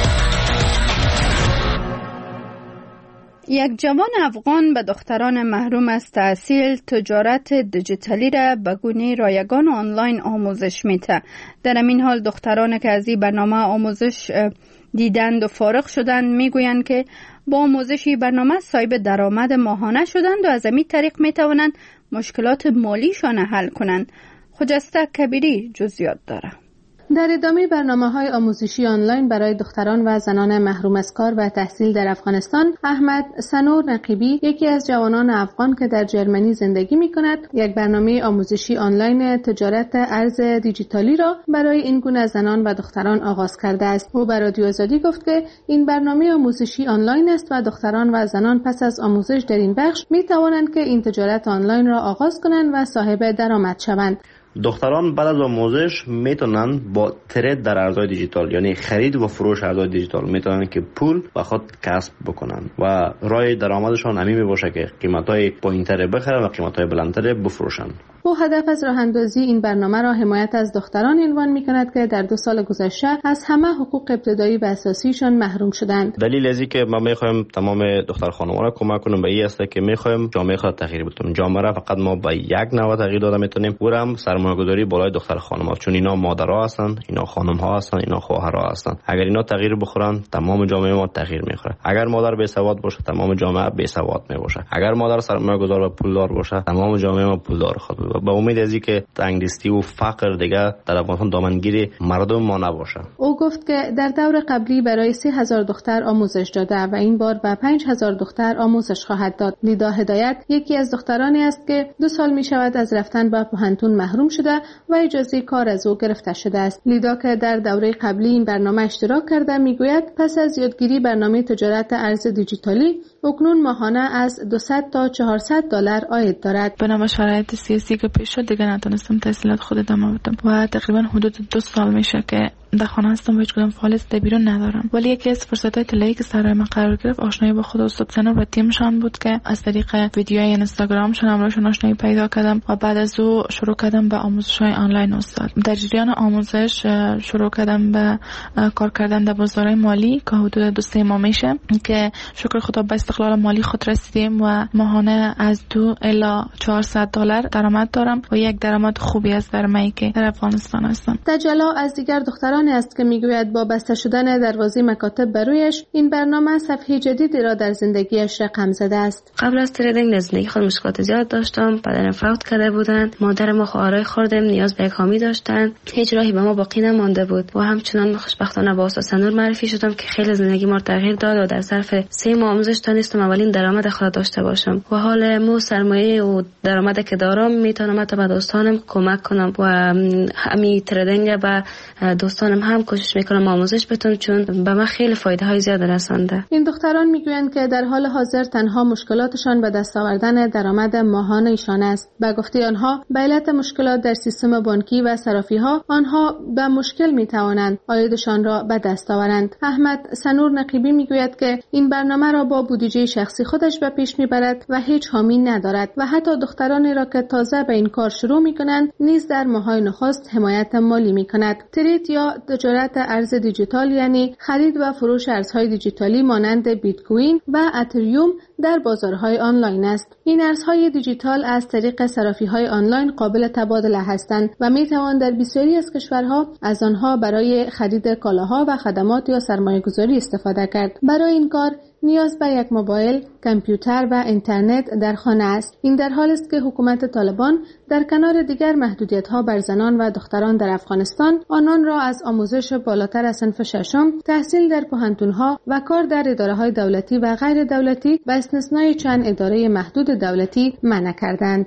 یک جوان افغان به دختران محروم از تحصیل تجارت دیجیتالی را به گونه رایگان آنلاین آموزش میده. در این حال دختران که از این برنامه آموزش دیدند و فارغ شدند میگویند که با آموزش برنامه صاحب درآمد ماهانه شدند و از این طریق میتوانند مشکلات مالیشان حل کنند. خجسته کبیری جزئیات داره. در ادامه برنامه‌های آموزشی آنلاین برای دختران و زنان محروم از کار و تحصیل در افغانستان، احمد سنور نقیبی، یکی از جوانان افغان که در جرمنی زندگی می‌کند، یک برنامه آموزشی آنلاین تجارت ارز دیجیتالی را برای این گونه زنان و دختران آغاز کرده است. او به رادیو آزادی گفت که این برنامه آموزشی آنلاین است و دختران و زنان پس از آموزش در این بخش می‌توانند که این تجارت آنلاین را آغاز کنند و صاحب درآمد شوند. دختران بعد از آموزش میتونن با ترید در ارزهای دیجیتال، یعنی خرید و فروش ارزهای دیجیتال، میتونن که پول و خود کسب بکنن و راه درآمدشان همین میباشه که قیمتای پایینتر بخرن و قیمتای بلندتر بفروشن. او هدف از راه اندازی این برنامه را حمایت از دختران عنوان می‌کند که در دو سال گذشته از همه حقوق ابتدایی و اساسیشان محروم شدند. دلیل ازی که ما می‌خوایم تمام دختر خانم‌ها را کمک کنیم به این است که می‌خوایم جامعه خود تغییر بدیم. جامعه را فقط ما با یک نوع تغییر داده میتونیم. او را هم سرمایه‌گذاری بالای دختر خانم‌ها، چون اینا مادرها هستن، اینا خانم‌ها هستن، اینا خواهرها هستن. اگر اینا تغییر بخورن، تمام جامعه ما تغییر می‌خوره. اگر مادر بی‌سواد باشه، تمام جامعه بی‌سواد می‌باشه. اگر مادر سرمایه‌گذار و پولدار باشه، تمام جامعه ما پولدار خود می‌شه. با امید ازی که تنگدستی و فقر دیگه در افغانستان دامنگیر مردم ما نباشه. او گفت که در دور قبلی برای سه هزار دختر آموزش داده و این بار به پنج هزار دختر آموزش خواهد داد. لیدا هدایت یکی از دخترانی است که دو سال می شود از رفتن به پوهنتون محروم شده و اجازه کار از او گرفته شده است. لیدا که در دوره قبلی این برنامه اشتراک کرده میگوید پس از یادگیری برنامه تجارت ارز دیجیتالی اکنون ماهانه از دویست تا چهارصد دلار عاید دارد. بنا به شرایط سیاسی که پیش شد دیگه نتونستم تحصیلات خود ادامه بدم و تقریبا حدود دو سال میشه که در خانه هستم و هیچ کدام فعالیت در بیرون ندارم. ولی یکی از فرصت‌های طلایی که سر من قرار گرفت آشنایی با خود استاد سنور و تیمشان بود که از طریق ویدیوهای اینستاگرامشون همراهشون آشنایی پیدا کردم و بعد از او شروع کردم به آموزش‌های آنلاین استاد. در جریان آموزش شروع کردم به کار کردن در بازارهای مالی که حدود دو سه ماه میشه که شکر خدا به استقلال مالی خود رسیدیم و ماهانه از دو الی چهارصد دلار درآمد دارم و یک درآمد خوبی است در می که در افغانستان هستم. تجلا از دیگر دخترانی است که میگوید با بسته شدن دروازه مکاتب برویش این برنامه صفحه جدیدی را در زندگیش رقم زده است. قبل از تریدینگ در زندگی خود مشکلات زیاد داشتم. پدرم فوت کرده بودند، مادر ما خواهرای خوردیم، نیاز به یک حامی داشتند، هیچ راهی به ما باقی نمانده بود و همچنان خوشبختانه با استاد سنور معرفی شدم که خیلی زندگی ما تغییر داد و در ظرف سه ماه آموزش تونستم اولین درآمد خود داشته باشم و حال مو سرمایه و درآمدی که دارم میتونم تا به دوستانم کمک کنم و همین تریدینگ به دوستانم هم کوشش میکنم آموزش بدم چون به من خیلی فایده های زیاد رسانده. این دختران میگویند که در حال حاضر تنها مشکلاتشان به دست آوردن درآمد ماهانه ایشان است. به گفته آنها به علت مشکلات در سیستم بانکی و صرافی ها آنها به مشکل میتوانند عایدشان را به دست آورند. احمد سنور نقیبی میگوید که این برنامه را با بودجه شخصی خودش به پیش میبرد و هیچ حامی ندارد و حتی دخترانی را که تازه به این کار شروع میکنند نیز در ماهای نخست حمایت مالی میکند. ترید یا تجارت ارز دیجیتال یعنی خرید و فروش ارزهای دیجیتالی مانند بیت کوین و اتریوم در بازارهای آنلاین است. این ارزهای دیجیتال از طریق صرافی‌های آنلاین قابل تبادله هستند و میتوان در بسیاری از کشورها از آنها برای خرید کالاها و خدمات یا سرمایه‌گذاری استفاده کرد. برای این کار نیاز به یک موبایل، کامپیوتر و اینترنت در خانه است. این در حالی است که حکومت طالبان در کنار دیگر محدودیت‌ها بر زنان و دختران در افغانستان آنان را از آموزش بالاتر از صنف ششم، تحصیل در پوهنتون‌ها و کار در اداره‌های دولتی و غیر دولتی به استثنای چند اداره محدود دولتی منع کردند.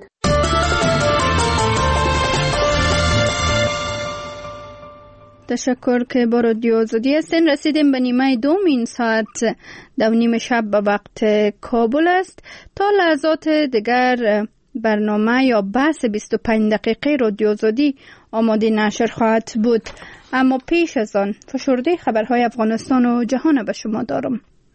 تشکر که با رادیو آزادی هستین. رسیدیم به نیمه دوم این ساعت دو نیم شب به وقت کابل است. تا لحظات دیگر برنامه یا بحث بیست و پنج دقیقه رادیو آزادی آماده نشر خواهد بود. اما پیش از آن فشرده خبرهای افغانستان و جهان به شما دارم.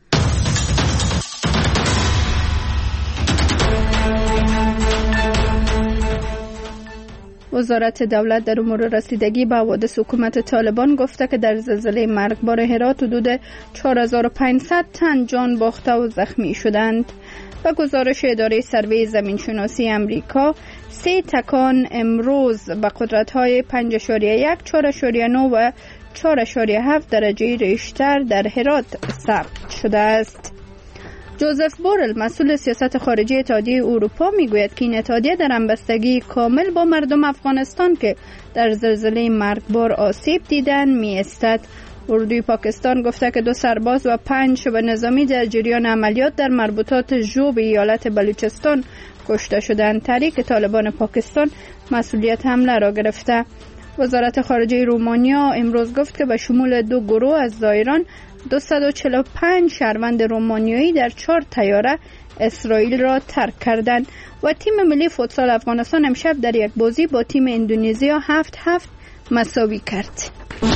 وزارت دولت در امور رسیدگی به حوادث حکومت طالبان گفته که در زلزله مرگبار هرات حدود چهار هزار و پانصد تن جان باخته و زخمی شدند. و گزارش اداره سروی زمینشناسی امریکا، سه تکان امروز به قدرت‌های پنج اشاریه یک، چهار اشاریه نه و چهار اشاریه هفت درجه ریشتر در هرات ثبت شده است. جوزف بورل مسئول سیاست خارجی اتحادیه اروپا میگوید که این اتحادیه در همبستگی کامل با مردم افغانستان که در زلزله مرگبار آسیب دیدن می استد. اردوی پاکستان گفته که دو سرباز و پنج شبه نظامی در جریان عملیات در مربوطات جوب ایالت بلوچستان کشته شدند. تحریک طالبان پاکستان مسئولیت حمله را گرفته. وزارت خارجه رومانیا امروز گفت که به شمول دو گروه از زائران دویست و چهل و پنج شهروند رومانیایی در چهار طیاره اسرائیل را ترک کردند. و تیم ملی فوتسال افغانستان امشب در یک بازی با تیم اندونزیا هفت هفت مساوی کرد.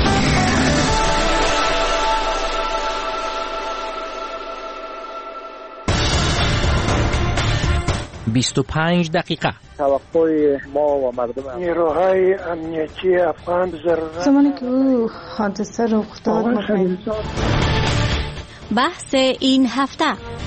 بیست و پنج دقیقه. توقع ما و مردم نیروهای امنیتی افغان ضرورت زمانی که او حادثه رخ داد. بحث این هفته.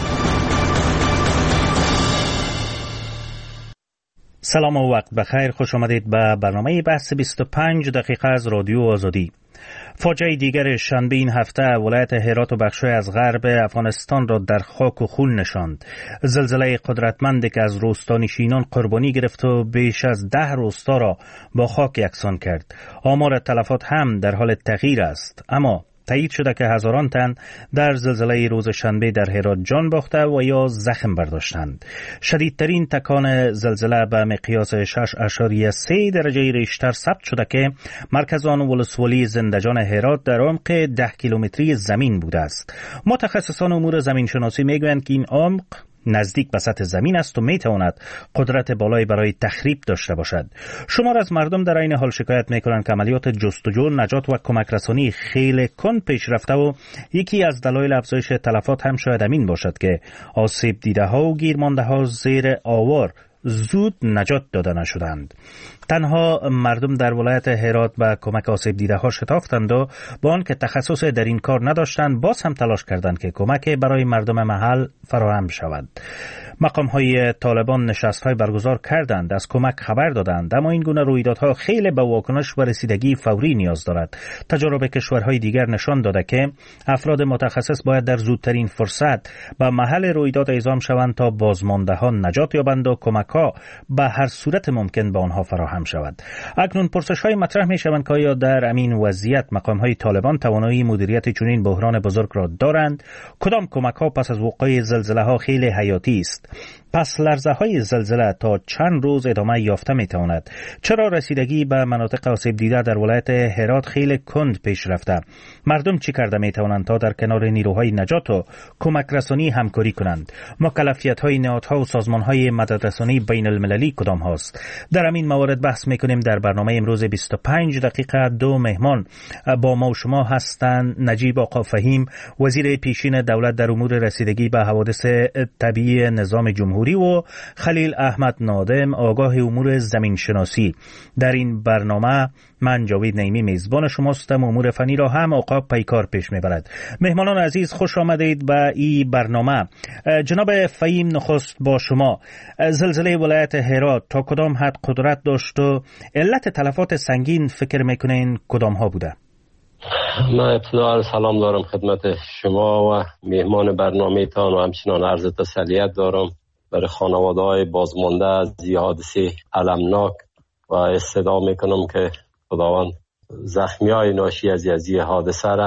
سلام و وقت بخیر، خوش آمدید به برنامه بحث بیست و پنج دقیقه از رادیو آزادی. فاجعه دیگر شنبه این هفته ولایت هرات و بخشای از غرب افغانستان را در خاک و خون نشاند. زلزله قدرتمندی که از روستانشینان قربانی گرفت و بیش از ده روستا را با خاک یکسان کرد. آمار تلفات هم در حال تغییر است، اما تایید شده که هزاران تن در زلزله روز شنبه در هرات جان باخته و یا زخم برداشتند. شدیدترین تکان زلزله به مقیاس شش اشاریه سه درجه ریشتر ثبت شده که مرکز آن ولسوالی زندجان هرات در عمق ده کیلومتری زمین بوده است. متخصصان امور زمین شناسی میگویند که این عمق نزدیک به سطح زمین است و میتواند قدرت بالایی برای تخریب داشته باشد. شمار از مردم در این حال شکایت میکنند که عملیات جستجو، نجات و کمک رسانی خیلی کند پیش رفته و یکی از دلایل افزایش تلفات هم شاید همین باشد که آسیب دیده ها و گیرمانده ها زیر آوار زود نجات داده نشدند. تنها مردم در ولایت هرات به کمک آسیب دیده ها شتافتند و با آنکه تخصص در این کار نداشتند باز هم تلاش کردند که کمک برای مردم محل فراهم شود. مقام های طالبان نشست های برگزار کردند، از کمک خبر دادند، اما این گونه رویدادها خیلی به واکنش و رسیدگی فوری نیاز دارد. تجارب کشورهای دیگر نشان داده که افراد متخصص باید در زودترین فرصت به محل رویداد اعزام شوند تا بازمانده ها نجات یابند و کمک ها به هر صورت ممکن به آنها فراهم شود. اکنون پرسش های مطرح می شوند که آیا در امین وضعیت مقام های طالبان توانایی مدیریت چنین بحران بزرگ را دارند؟ کدام کمک ها پس از وقوع زلزله ها خیلی حیاتی است؟ پس لرزه های زلزله تا چند روز ادامه یافته می تواند؟ چرا رسیدگی به مناطق آسیب دیده در ولایت هرات خیلی کند پیش رفته؟ مردم چی کرده می توانند تا در کنار نیروهای نجات و کمک رسانی همکاری کنند؟ مکلفیت های نهادها و سازمان های مددرسانی بین المللی کدام هاست؟ در همین موارد بحث می کنیم در برنامه امروز بیست و پنج دقیقه. دو مهمان با ما و شما هستند: نجیب آقا فهیم، وزیر پیشین دولت در امور رسیدگی به حوادث طبیعی نظام جمهوری، و خلیل احمد نادم، آگاه امور زمین شناسی. در این برنامه من جاوید نعیمی میزبان شماستم. امور فنی را هم آقا پیکار پیش میبرد. مهمانان عزیز خوش آمدید به این برنامه. جناب فهیم، نخست با شما. زلزله ولایت هرات تا کدام حد قدرت داشت و علت تلفات سنگین فکر میکنین کدام ها بوده؟ من ابتدا سلام دارم خدمت شما و مهمان برنامه تان و همچنان عرض تسلیت دارم برای خانواده های بازمانده از این حادثه المناک و استدعا میکنم که خداوند زخمی های ناشی از این حادثه را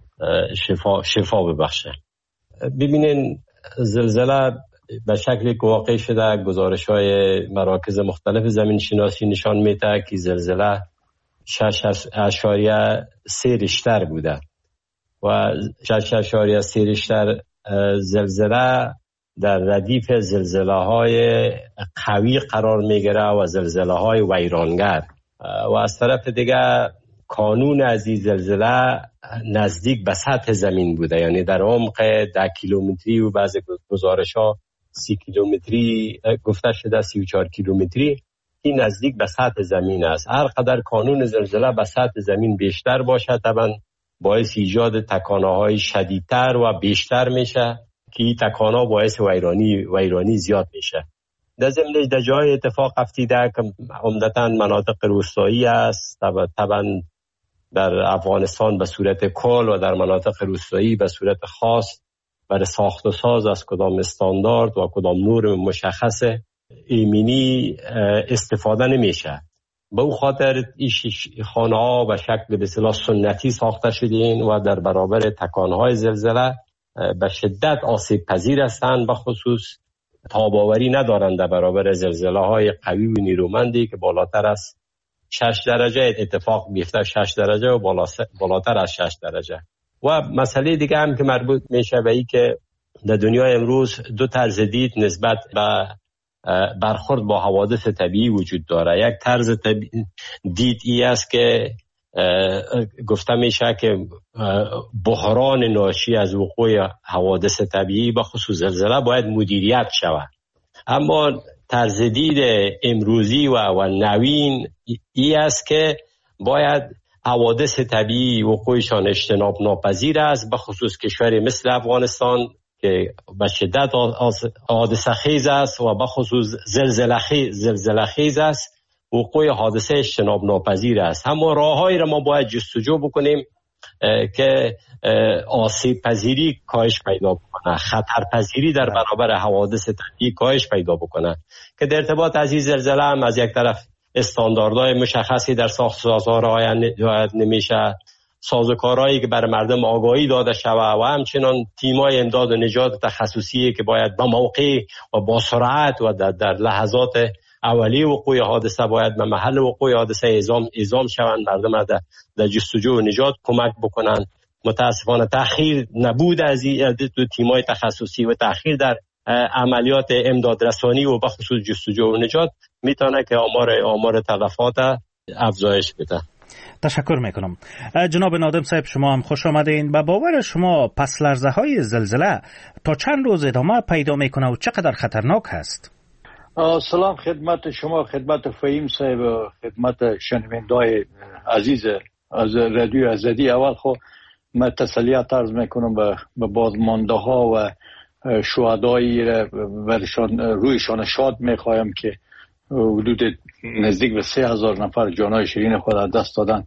شفا, شفا ببخشه. ببینین، زلزله به شکلی که واقع شده، گزارش های مراکز مختلف زمین شناسی نشان میده که زلزله شش اشاریه سه ریشتر بوده و شش اشاریه سه ریشتر زلزله در ردیف زلزله های قوی قرار میگیره و زلزله های ویرانگر و از طرف دیگه کانون از این زلزله نزدیک به سطح زمین بوده، یعنی در عمق ده کیلومتری و بعضی گزارش ها سی کیلومتری گفته شده، سی و چهار کیلومتری. این نزدیک به سطح زمین است. هر قدر کانون زلزله به سطح زمین بیشتر باشه طبعا باعث ایجاد تکانه های شدیدتر و بیشتر میشه که این تکانه باعث ویرانی ویرانی زیاد میشه. در ضمن در جای اتفاق افتیده که عمدتاً مناطق روستایی است، طبعا در افغانستان به صورت کل و در مناطق روستایی به صورت خاص برای ساخت و ساز از کدام استاندارد و کدام نور مشخص ایمنی استفاده نمیشه. به اون خاطر این خانه ها به شکل به اصطلاح سنتی ساخته شدین و در برابر تکان های زلزله به شدت آسیب پذیر هستند، به خصوص تاباوری ندارند در برابر زلزله های قوی و نیرومندی که بالاتر از شش درجه اتفاق بیفته، شش درجه و بالاتر از شش درجه. و مسئله دیگه هم که مربوط میشه به این که در دنیای امروز دو طرز دید نسبت به برخورد با حوادث طبیعی وجود داره. یک طرز دید ای است که گفته میشه که بحران ناشی از وقوع حوادث طبیعی به خصوص زلزله باید مدیریت شود. اما طرز دید امروزی و, و نوین ای است که باید حوادث طبیعی وقوعشان اجتناب ناپذیر است، به خصوص کشوری مثل افغانستان که به شدت حادثه خیز است و به خصوص زلزله خیز زلزله خیز است، وقوع حادثه اجتناب ناپذیر است. اما راههایی را ما باید جستجو بکنیم که آسیب پذیری کاهش پیدا بکنه، خطر پذیری در برابر حوادث طبیعی کاهش پیدا بکنه، که در ارتباط از این زلزله هم از یک طرف استانداردهای مشخصی در ساخت سازها رعایت نمیشه، سازوکارهایی که برای مردم آگاهی داده شود و همچنان تیمای امداد و نجات تخصصی که باید با موقع و با سرعت و در, در لحظات اولیه وقوع حادثه باید به محل وقوع حادثه اعزام اعزام شوند، مردم در, در جستجو و نجات کمک بکنند. متاسفانه تأخیر نبود از این دو تیمای تخصصی و تأخیر در عملیات امداد رسانی و به خصوص جستجو و نجات میتونه که آمار آمار تلفات افزایش بده. تشکر میکنم. جناب نادم صاحب شما هم خوش آمدین. به باور شما پس لرزه های زلزله تا چند روز ادامه پیدا میکنه و چقدر خطرناک هست؟ سلام خدمت شما، خدمت فهیم صاحب و خدمت شنوندای عزیز از رادیو آزادی. اول خو من تسلیت عرض میکنم به بازمانده ها و شهدایی برشان رویشان شاد میخوایم که حدود نزدیک به سه هزار نفر جانای شیرین خود از دست دادن.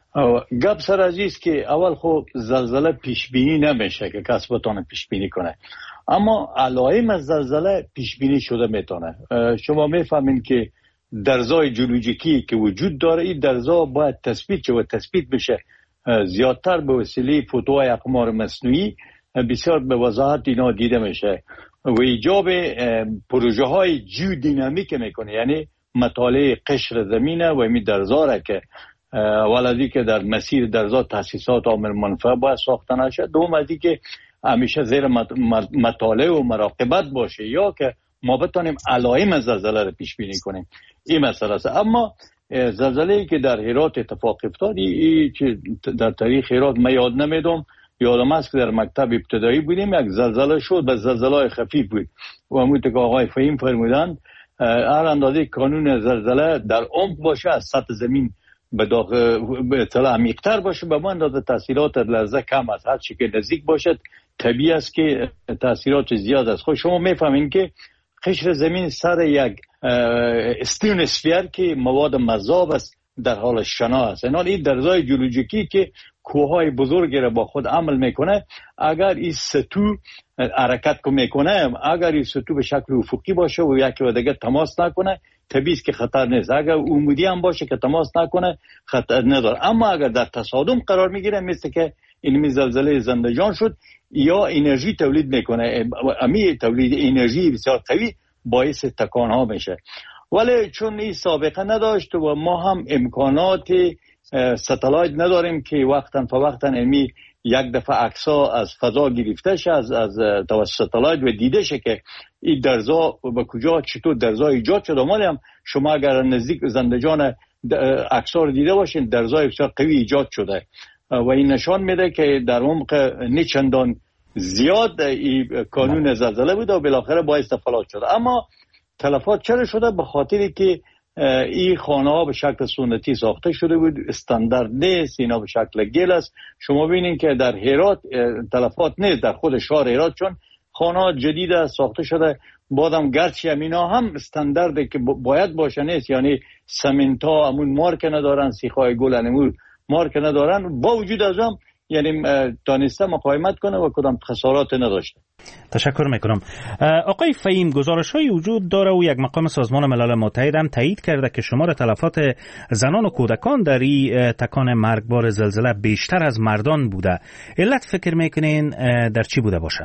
گپ سر عزیز که اول خو زلزله پیش بینی نمیشه که کس بتونه پیش بینی کنه، اما علائم از زلزله پیش بینی شده میتونه. شما میفهمین که درزای جیولوژیکی که وجود داره، این درزا باید تثبیت شه و تثبیت بشه زیادتر به وسیله فوتوهای اقمار مصنوعی بسیار به وضاحت اینا دیده میشه و ایجاب پروژه های جیودینامیک میکنه، یعنی مطالعه قشر زمینه و می درزاره که ولدی که در مسیر درزا تاسیسات عامل منفعه باید ساخته نشه، دوم ازی که همیشه زیر مطالعه و مراقبت باشه یا که ما بتونیم علائم زلزله رو پیش بینی کنیم. این مسئله است. اما زلزله‌ای که در هرات اتفاق افتاد، این که در تاریخ هرات من یاد نمیدم، یادم است که در مکتب ابتدایی بودیم یک زلزله شد، به زلزله خفیف بود و همون که آقای فهیم فرمودند هر اندازه کانون زلزله در عمق باشه از سطح زمین به داخل به اطلاع عمیق‌تر باشه، به من اندازه تاثیرات لرزه کم است. هر چی که نزدیک باشد طبیعی است که تاثیرات زیاد است. خب شما میفهمین که قشر زمین سر یک استیونوسفیر که مواد مذاب است در حال شنا است. این درزای جیولوژیکی که کوههای بزرگی را با خود عمل میکنه، اگر این سطوح حرکت که میکنه، اگر این سطوح به شکل افقی باشه و یکی و دیگه تماس نکنه، طبیعی است که خطر نیست. اگر عمودی هم باشه که تماس نکنه، خطر نداره. اما اگر در تصادم قرار میگیره، مثل که این زلزله زندجان شد، یا انرژی تولید میکنه، امی تولید انرژی بسیار قوی باعث تکان ها میشه. ولی چون این سابقه نداشت و ما هم امکانات ستلایت نداریم که وقتا فوقتا امی یک دفعه عکس‌ها از فضا گرفته شه از از توسط ستلایت و دیده شه که این درزا به کجا چطور درزا ایجاد شده. مالی هم شما اگر نزدیک زندجان عکس‌ها رو دیده باشین درزای بسیار قوی ایجاد شده و این نشان میده که در عمق نه چندان زیاد این کانون زلزله بود و بالاخره باعث فلات شده. اما تلفات چرا شده؟ به خاطری که این خانه ها به شکل سنتی ساخته شده بود، استاندارد نیست، اینا به شکل گل است. شما ببینید که در هرات تلفات نیست، در خود شهر هرات چون خانه ها جدید است ساخته شده، بعدم گرچه اینا هم استاندارده که باید باشه نیست، یعنی سمنت ها همون مارک ندارن، سیخای گل همون مارک ندارن، با وجود از هم یعنی دانسته مقاومت کنه و کدام خسارات نداشته. تشکر میکنم. آقای فهیم، گزارش های وجود داره و یک مقام سازمان ملل متحد هم تایید کرده که شمار تلفات زنان و کودکان در این تکان مرگبار زلزله بیشتر از مردان بوده. علت فکر میکنین در چی بوده باشه؟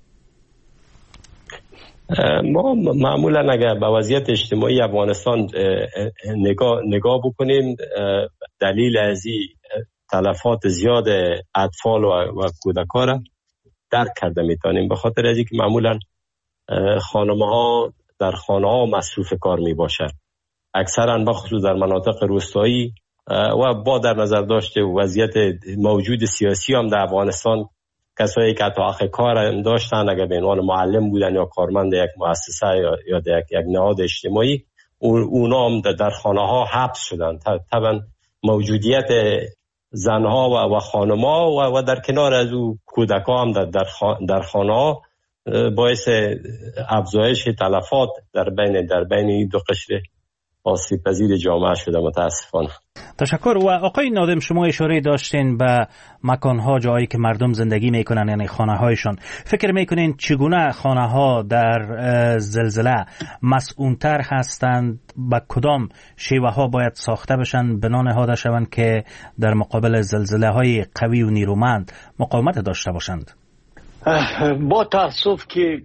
ما معمولا اگر به وضعیت اجتماعی افغانستان نگاه, نگاه بکنیم، دلیل از این تلفات زیاد اطفال و, و کودکان را درک کرده میتونیم. به خاطر از اینکه معمولا خانم ها در خانه ها مصروف کار می باشند، اکثرا بخصوص در مناطق روستایی و با در نظر داشته وضعیت موجود سیاسی هم در افغانستان، کسایی که حتی حق کار داشتن اگر به عنوان معلم بودن یا کارمند یک مؤسسه یا, یا یک, یک نهاد اجتماعی، اونا هم در خانه ها حبس شدن. طبعا موجودیت زنها و, و خانم‌ها و, و در کنار از او کودک‌ها هم در, در, در خانه‌ها باعث افزایش تلفات در بین در بین این دو قشر آسیب پذیر جامعه شده متاسفانه. تشکر. و آقای نادم، شما اشاره داشتین به مکان‌ها، جایی که مردم زندگی میکنن، یعنی خانه‌هایشان. فکر میکنین چگونه خانه‌ها در زلزله مسئول‌تر هستند؟ با کدام شیوه‌ها باید ساخته بشن، بنا نهاده شوند که در مقابل زلزله‌های قوی و نیرومند مقاومت داشته باشند؟ با تأسف که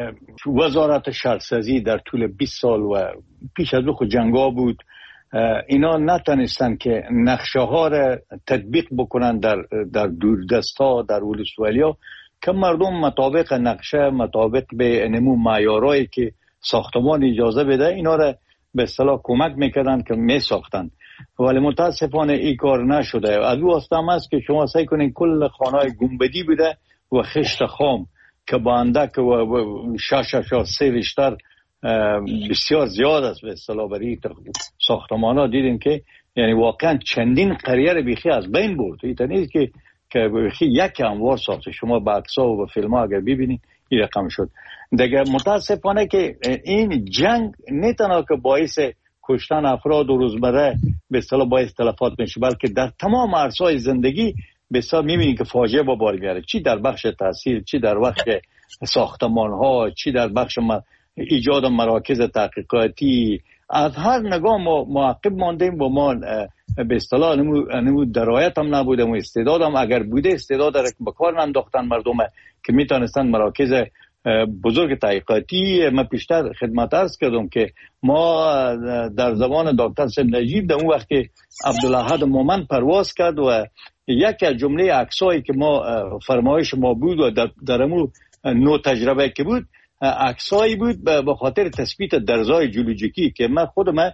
وزارت شهرسازی در طول بیست سال و پیش از او خود جنگا بود، اینا نتونستن که نقشه ها را تطبیق بکنن در در دوردستا، در ولسوالیا، که مردم مطابق نقشه، مطابق به نمو معیارایی که ساختمان اجازه بده اینا را به اصطلاح کمک میکردن که میساختن. ولی متاسفانه این کار نشده. از او هستم است که شما سعی کنین کل خانه‌های گنبدی بده و خشت خام که با اندک و شش شش سه ریشتر بسیار زیاد است به اصطلاح برای ساختمان ها. دیدیم که یعنی واقعا چندین قریه رو بیخی از بین برد. این نیست که که بیخی یک انوار ساخته. شما با عکس‌ها و فیلم ها اگر ببینید این رقم شد. دیگه متاسفانه که این جنگ نه تنها که باعث کشتن افراد و روزمره به اصطلاح باعث تلفات میشه، بلکه در تمام عرصه‌های زندگی بسیار میبینید که فاجعه با بار میاره، چی در بخش تحصیل، چی در بخش ساختمان ها، چی در بخش ایجاد مراکز تحقیقاتی. از هر نگاه ما معقب ماندیم و ما به اصطلاح نمو درایت هم نبودم و استعداد هم اگر بوده استعداد را به کار ننداختن مردم که میتونستن مراکز بزرگ تحقیقاتی. من پیشتر خدمت عرض کردم که ما در زمان دکتر سید نجیب در اون وقت که عبدالاحد مومن پرواز کرد و یک از جمله عکسایی که ما فرمایش ما بود و در درمو نو تجربه که بود، عکسایی بود به خاطر تثبیت درزای جیولوژیکی که من خودم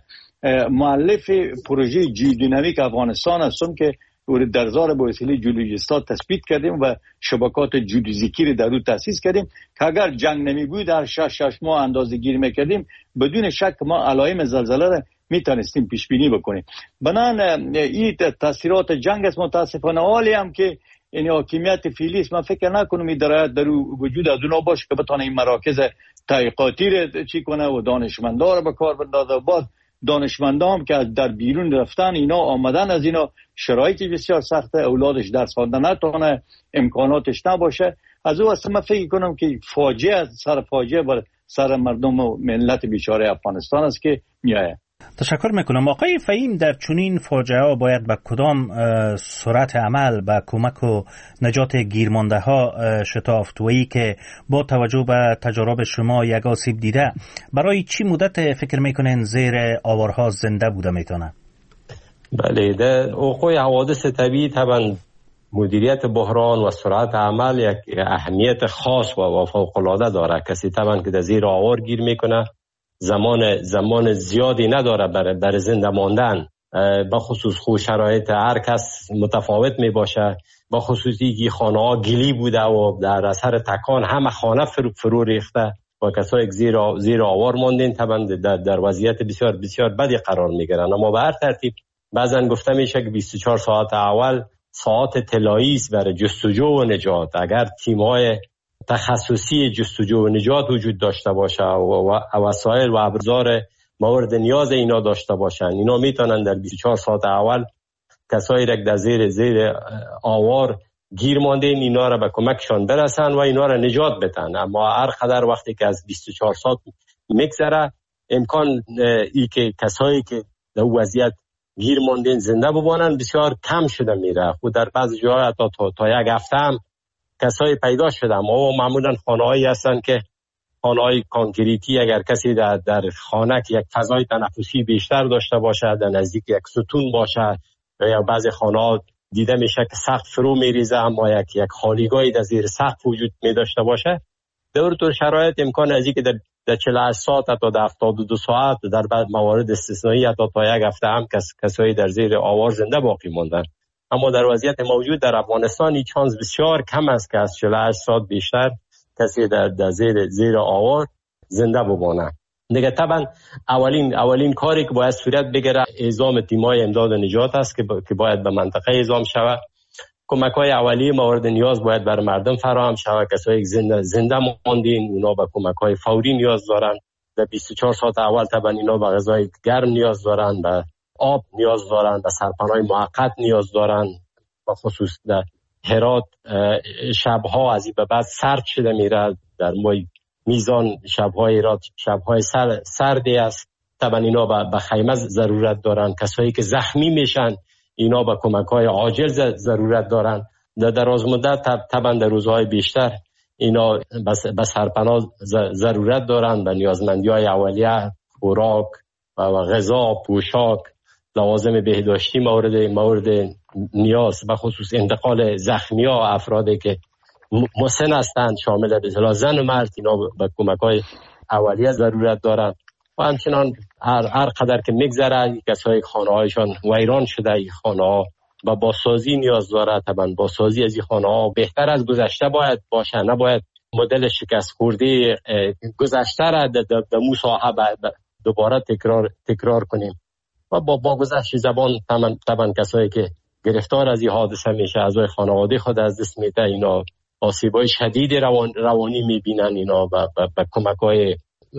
مؤلف پروژه جیودینامیک افغانستان هستم که درزا را با وسیله جیولوژیستا تثبیت کردیم و شبکات جیودیزیکی را در او تاسیس کردیم که اگر جنگ نمی بود در شش شش ماه اندازه گیری میکردیم بدون شک ما علائم زلزله را میتونستیم پیش بینی بکنیم. بنان این تاثیرات جنگ است. متاسفانه حالی هم که این حاکمیت فعلی است، من فکر نکنم این درایت در وجود از اونا باشه که بتونه این مراکز تحقیقاتی را چی کنه و دانشمندا را به کار بندازه. باز دانشمندان که در بیرون رفتن اینا آمدن از اینا شرایطی بسیار سخته، اولادش درس خواندن نتونه، امکاناتش نباشه. از او اصلا من فکر کنم که فاجعه سر فاجعه بر سر مردم و ملت بیچاره افغانستان است که میآید. تشکر میکنم. آقای فهیم، در چنین فاجعه ها باید با کدام سرعت عمل با کمک و نجات گیرمانده ها شتافت و ای که با توجه به تجارب شما یک آسیب دیده برای چی مدت فکر میکنین زیر آوارها زنده بوده میتونه؟ بله، در وقوع حوادث طبیعی طبعا مدیریت بحران و سرعت عمل یک اهمیت خاص و فوق‌العاده داره. کسی طبعا که در زیر آوار گیر میکنه زمان زمان زیادی نداره برای بر زنده ماندن، به خصوص خو شرایط هر کس متفاوت می باشه، به خصوصی که خانه ها گلی بوده و در اثر تکان همه خانه فرو, فرو ریخته و کسایی که زیر, زیر آوار ماندین طبعا در, در وضعیت بسیار بسیار بدی قرار می گیرن. اما به هر ترتیب بعضن گفته میشه که بیست و چهار ساعت اول ساعت طلایی است برای جستجو و نجات. اگر تیم‌های تخصصی جستجو و نجات وجود داشته باشه و وسایل و ابزار مورد نیاز اینا داشته باشن، اینا میتونن در بیست و چهار ساعت اول کسایی را در زیر زیر آوار گیر مانده اینا را به کمکشان برسن و اینا را نجات بدن. اما هر قدر وقتی که از بیست و چهار ساعت میگذره امکان ای که کسایی که در وضعیت گیر ماندین زنده بمانن بسیار کم شده میره. خود در بعضی جاها تا, تا, تا یک هفته هم کسایی پیدا شده، اما معمولا خانه‌هایی هستن که خانه‌های کانکریتی، اگر کسی در در خانه که یک فضای تنفسی بیشتر داشته باشه، در نزدیک یک ستون باشه، یا بعضی خانه‌ها دیده میشه که سقف فرو میریزه اما یک یک خالیگاهی در زیر سقف وجود می داشته باشه، در طور شرایط امکان از اینکه در در چهل و هشت ساعت تا در هفتاد و دو ساعت در بعض موارد استثنایی تا تا یک هفته هم کس کسایی در زیر آوار زنده باقی ماندن. اما در وضعیت موجود در افغانستان این چانس بسیار کم است که از چهل و هشت ساعت بیشتر کسی در در زیر زیر آوار زنده بمانه. دیگه طبعا اولین اولین کاری که باید صورت بگیره اعزام تیم‌های امداد و نجات است که با... که باید به منطقه اعزام شود. کمک‌های اولیه مورد نیاز باید بر مردم فراهم شود. کسایی که زنده زنده ماندین اونا به کمک‌های فوری نیاز دارن. در بیست و چهار ساعت اول طبعا اینا به غذای گرم نیاز دارن، به آب نیاز دارن، به سرپناه موقت نیاز دارن. به خصوص در هرات شب‌ها از این به بعد سرد شده میره، در مای میزان شب‌های هرات شب‌های سر سردی است. طبعا اینا به خیمه ضرورت دارن. کسایی که زخمی میشن اینا به کمک‌های عاجل ضرورت دارن. در دراز مدت طبعا در روزهای بیشتر اینا به سرپناه ضرورت دارن، به نیازمندی‌های اولیه، خوراک و غذا، پوشاک، لوازم بهداشتی مورد مورد نیاز، به خصوص انتقال زخمی‌ها، افرادی که مسن هستند شامل به اصطلاح زن و مرد، اینا به کمک‌های اولیه ضرورت دارن. و همچنان هر هر قدر که میگذره کسایی خانه‌هایشان ویران شده این خانه‌ها با بازسازی نیاز داره. طبعا بازسازی از این خانه‌ها بهتر از گذشته باید باشه، نباید مدل شکست خورده گذشته را در مو ساحه دوباره تکرار تکرار کنیم. و با با گذشت زبان طبعا طبعا کسایی که گرفتار از این حادثه میشه اعضای خانواده خود از دست میده، اینا آسیب‌های شدید روان روانی میبینن. اینا به کمک‌های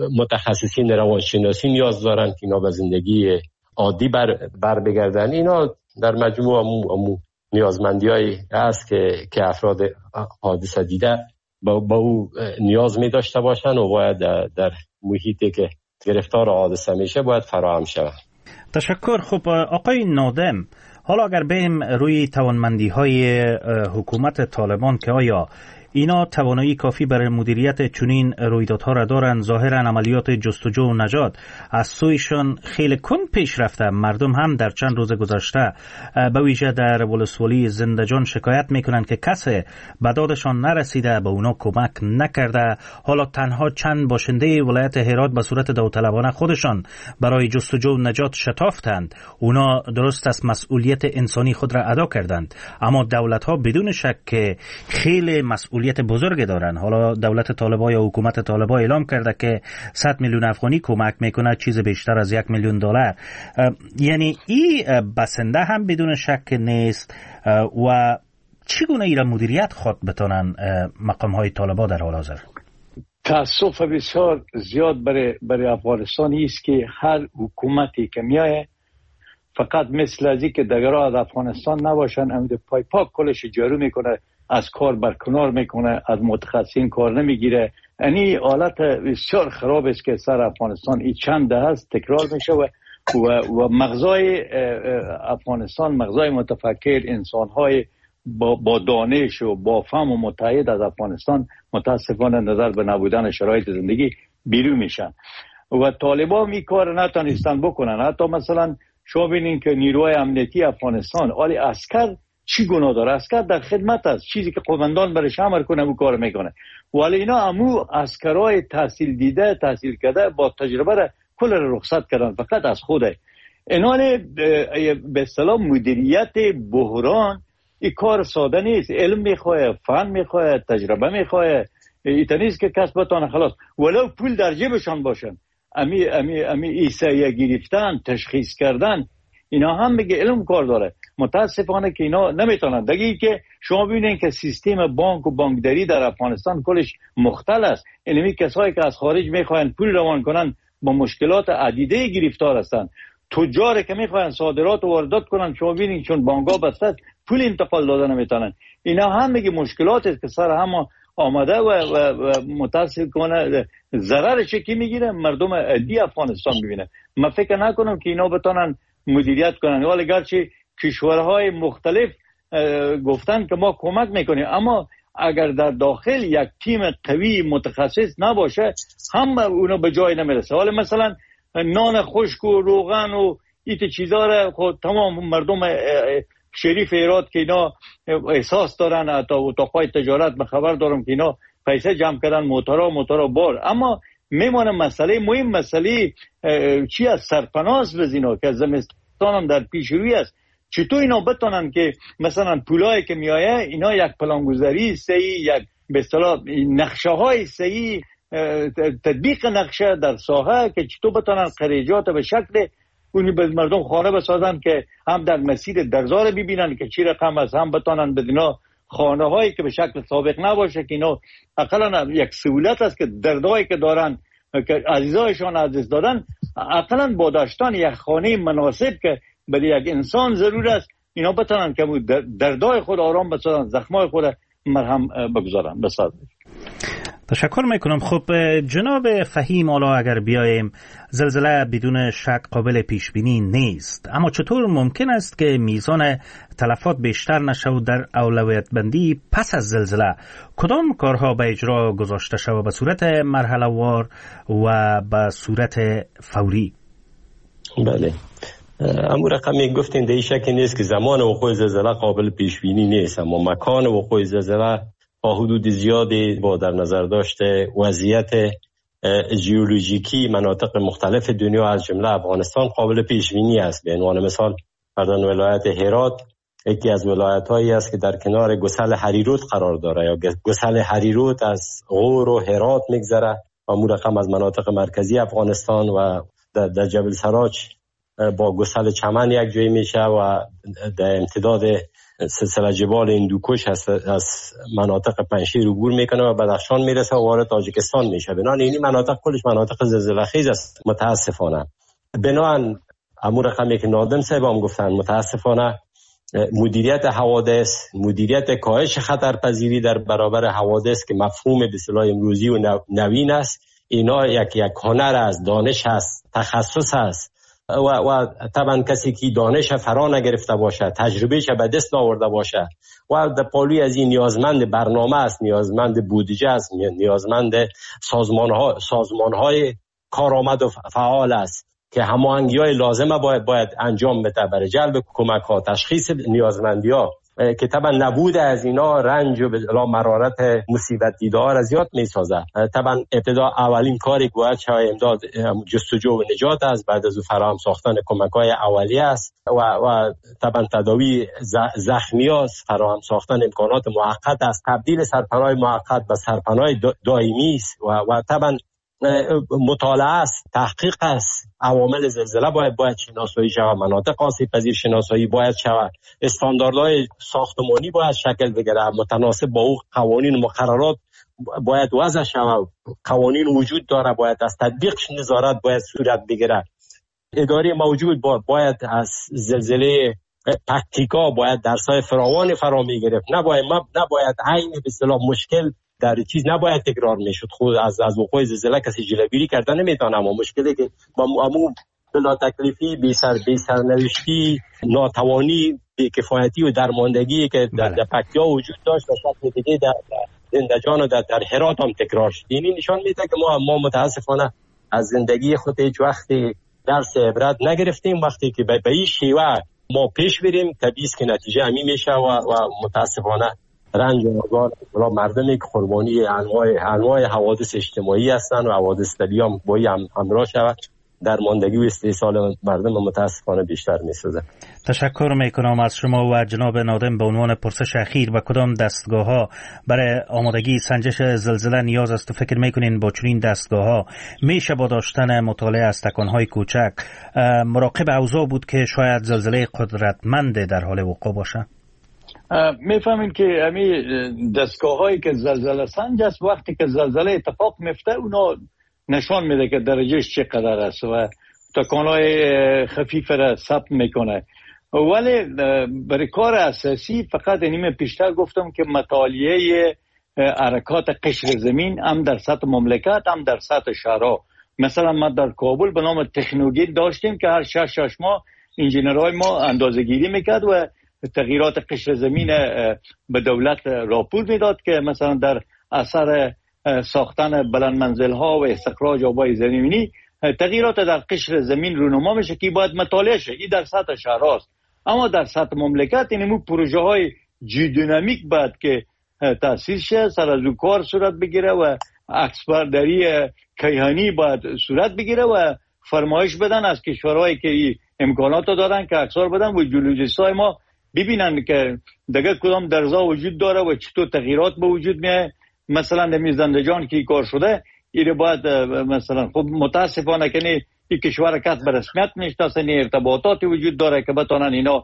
متخصصین روانشناسی نیاز دارن که اینا به زندگی عادی بر, بر بگردن. اینا در مجموع امو, امو نیازمندی‌هایی هست که که افراد حادثه دیده با, با او نیاز می داشته باشن و باید در, در محیطی که گرفتار حادثه میشه باید فراهم شود. تشکر. خب آقای نادم، حالا اگر بریم روی توانمندی‌های حکومت طالبان که آیا اینا توانایی کافی برای مدیریت چنین رویدادها را دارند؟ ظاهرا عملیات جستجو و نجات از سویشان خیلی کند پیش رفته. مردم هم در چند روز گذشته به ویژه در ولسوالی زندجان شکایت میکنند که کسی به دادشان نرسیده، به اونا کمک نکرده. حالا تنها چند باشنده ولایت هرات به صورت داوطلبانه خودشان برای جستجو و نجات شتافتند. اونا درست از مسئولیت انسانی خود را ادا کردند، اما دولت ها بدون شک که خیلی مسئول بزرگ دارن. حالا دولت طالبان یا حکومت طالبان اعلام کرده که صد میلیون افغانی کمک میکنه، چیز بیشتر از یک میلیون دلار. یعنی این بسنده هم بدون شک نیست. و چگونه ایران مدیریت خود بتونن مقام های طالبان در حال حاضر؟ تاسف بسیار زیاد برای برای افغانستان است که هر حکومتی که میایه فقط مثل ازی که دگرها از افغانستان نباشن، امید پای پاک کلش جارو میکنه، از کار برکنار میکنه، از متخصصین کار نمیگیره. یعنی حالت بسیار خراب است که سر افغانستان این چند هست تکرار میشه و و مغزای افغانستان، مغزای متفکر، انسانهای با, با دانش و با فهم و متحد از افغانستان متاسفانه نظر به نبودن شرایط زندگی بیرون میشن و طالبان این کار نتونستن بکنن. حتی مثلا شما ببینید که نیروهای امنیتی افغانستان، آلی عسکر چی گناه داره؟ عسکر در خدمت است، چیزی که قومندان برش امر کنه او کار میکنه. ولی اینا امو عسکرای تحصیل دیده، تحصیل کرده، با تجربه را کل را رخصت کردن، فقط از خوده. اینا به اصطلاح مدیریت بحران این کار ساده نیست، علم میخواه، فن میخواه، تجربه میخواه. ایتا نیست که کس بتانه خلاص ولو پول در جیبشان باشن امی امی امی ایسایه گرفتن، تشخیص کردن، اینا هم میگه علم کار داره. متاسفانه که اینا نمیتونن. دیگه که شما ببینید که سیستم بانک و بانکداری در افغانستان کلش مختل است. اینمی کسایی که از خارج میخواین پول روان کنن با مشکلات عدیده گرفتار هستن. تجاری که میخواین صادرات و واردات کنن شما ببینید چون بانک‌ها بسته است پول انتقال دادن نمیتونن. اینا هم میگه مشکلات است که سر هم آمده و, و, و متاسفانه ضررش کی میگیره؟ مردم عادی افغانستان میبینه. من فکر نکنم که اینا بتونن مدیریت کنن. ولی گرچه کشورهای مختلف گفتن که ما کمک میکنیم، اما اگر در داخل یک تیم قوی متخصص نباشه هم اونا به جای نمیرسه. حالا مثلا نان خشک و روغن و ایت چیزا را خود تمام مردم شریف هرات که اینا احساس دارن، تا اتاقای تجارت به خبر دارم که اینا پیسه جمع کردن، موتورا موتورا بار. اما میمونه مسئله مهم، مسئله چی از سرپناز بزینا که زمستان هم در پیش روی است. چطور اینا بتونن که مثلا پولایی که میایه اینا یک پلانگذاری صحیح، یک به اصطلاح نقشه های صحیح، تطبیق نقشه در ساحه که چطور بتونن خریجات به شکل اونی به مردم خانه بسازن که هم در مسیر درزار ببینن که چی رقم است، هم بتونن بدینا خانه هایی که به شکل سابق نباشه که اینا اقلا یک سهولت است که دردایی که دارن که عزیزایشان عزیز دارن اقلا با داشتن یک خانه مناسب که برای یک انسان ضرور است اینا بتونن که دردای خود آرام بسازن، زخمای خود مرهم بگذارن. بسازن. تشکر میکنم. خب جناب فهیم، حالا اگر بیایم، زلزله بدون شک قابل پیش بینی نیست، اما چطور ممکن است که میزان تلفات بیشتر نشود در اولویت بندی پس از زلزله؟ کدام کارها به اجرا گذاشته شود به صورت مرحله وار و به صورت فوری؟ بله، اما رقمی گفتین در این شکی نیست که زمان وقوع زلزله قابل پیش بینی نیست، اما مکان وقوع زلزله با حدود زیادی با در نظر داشته وضعیت ژئولوژیکی مناطق مختلف دنیا از جمله افغانستان قابل پیش بینی است. به عنوان مثال فرضاً ولایت هرات یکی از ولایت‌هایی است که در کنار گسل هریرود قرار داره، یا گسل هریرود از غور و هرات میگذره و مو رقم از مناطق مرکزی افغانستان و در, در جبل سراج با گسل چمن یک جایی میشه و در امتداد سلسله جبال هندوکش هست از مناطق پنشیر عبور میکنه و بدخشان میرسه و وارد تاجیکستان میشه. بنابراین این مناطق کلش مناطق زلزله خیز است متاسفانه. بنابراین امور رقمی که نادم صاحب هم گفتن متاسفانه مدیریت حوادث، مدیریت کاهش خطرپذیری در برابر حوادث که مفهوم به اصطلاح امروزی و نوین است، اینا یک یک هنر است، دانش است، تخصص است و و طبعا کسی که دانش فرا نگرفته باشه، تجربهش به دست آورده باشه و در پالوی از این نیازمند برنامه است، نیازمند بودجه است، نیازمند سازمان ها سازمان های کارآمد و فعال است که هماهنگی‌های لازمه باید باید انجام بده برای جلب کمک ها، تشخیص نیازمندی ها که طبعا نبود از اینا رنج و به مرارت مصیبت دیدار از زیاد میسازه. طبعا ابتدا اولین کاری که باید شود امداد جستجو و نجات است، بعد از او فراهم ساختن کمک‌های اولیه است و و طبعا تداوی زخمی‌ها است، فراهم ساختن امکانات موقت است، تبدیل سرپناه موقت به سرپناه دائمی است و و طبعا مطالعه است، تحقیق است، عوامل زلزله باید باید شناسایی شود، مناطق آسیب پذیر شناسایی باید شود، استانداردهای ساختمانی باید شکل بگیره، متناسب با او قوانین و مقررات باید وضع شود، قوانین وجود داره باید از تطبیقش نظارت باید صورت بگیره، اداره موجود باید از زلزله پکتیکا باید درسای فراوان فرا میگرفت، نباید نباید عین به اصطلاح مشکل در چیز نباید تکرار میشد. خود از از وقوع زلزله کسی جلوگیری کردن نمیتونه، اما مشکلی که با امو بلا تکلیفی، بی سر بی سرنوشتی، ناتوانی، بی‌کفایتی و درماندگی که در, در پکتیا وجود داشت و شکل دیگه در زندجان و در, در هرات هم تکرار شد. این نشان میده که ما ما متاسفانه از زندگی خود هیچ وقتی درس عبرت نگرفتیم. وقتی که به این شیوه ما پیش بریم طبیعی است که نتیجه همین میشه و, و متاسفانه رنج و آزار مردمی که قربانی انواع انواع حوادث اجتماعی هستند و حوادث طبیعی هم با هم همراه شود، در ماندگی و استحصال مردم متاسفانه بیشتر می‌سازه. تشکر میکنم از شما و جناب نادم. به عنوان پرسش اخیر به کدام دستگاه ها برای آمادگی سنجش زلزله نیاز است و فکر میکنین با چنین دستگاه ها میشه با داشتن مطالعه از تکانهای کوچک مراقب اوضاع بود که شاید زلزله قدرتمند در حال وقوع باشه؟ میفهمین که همین دستگاه هایی که زلزله سنج است وقتی که زلزله اتفاق میفته اونا نشان میده که درجهش چقدر است و تکانهای خفیف را ثبت میکنه. ولی برای کار اساسی فقط اینیم پیشتر گفتم که مطالعه حرکات قشر زمین هم در سطح مملکت هم در سطح شهرها. مثلا ما در کابل به نام تکنوگیر داشتیم که هر شش شش ماه انجینرهای ما اندازه گیری میکرد و تغییرات قشر زمین به دولت راپور میداد که مثلا در اثر ساختن بلند منزل ها و استخراج آبای زمینی تغییرات در قشر زمین رونما میشه که باید مطالعه شه. این در سطح شهر هاست. اما در سطح مملکت اینمو پروژه های جیودینامیک باید که تأسیس شه، سر از او کار صورت بگیره و عکسبرداری کیهانی باید صورت بگیره و فرمایش بدن از کشورهایی که امکانات دارن که عکسار بدن و جیولوژیست های ما ببینن که دیگه کدام درزا وجود داره و چطور تغییرات به وجود میاد. مثلا در زندجان که کار شده ایره باید مثلا خب متاسفانه که نه این کشور کس به رسمیت نشناسه، نه ارتباطاتی وجود داره که بتونن اینا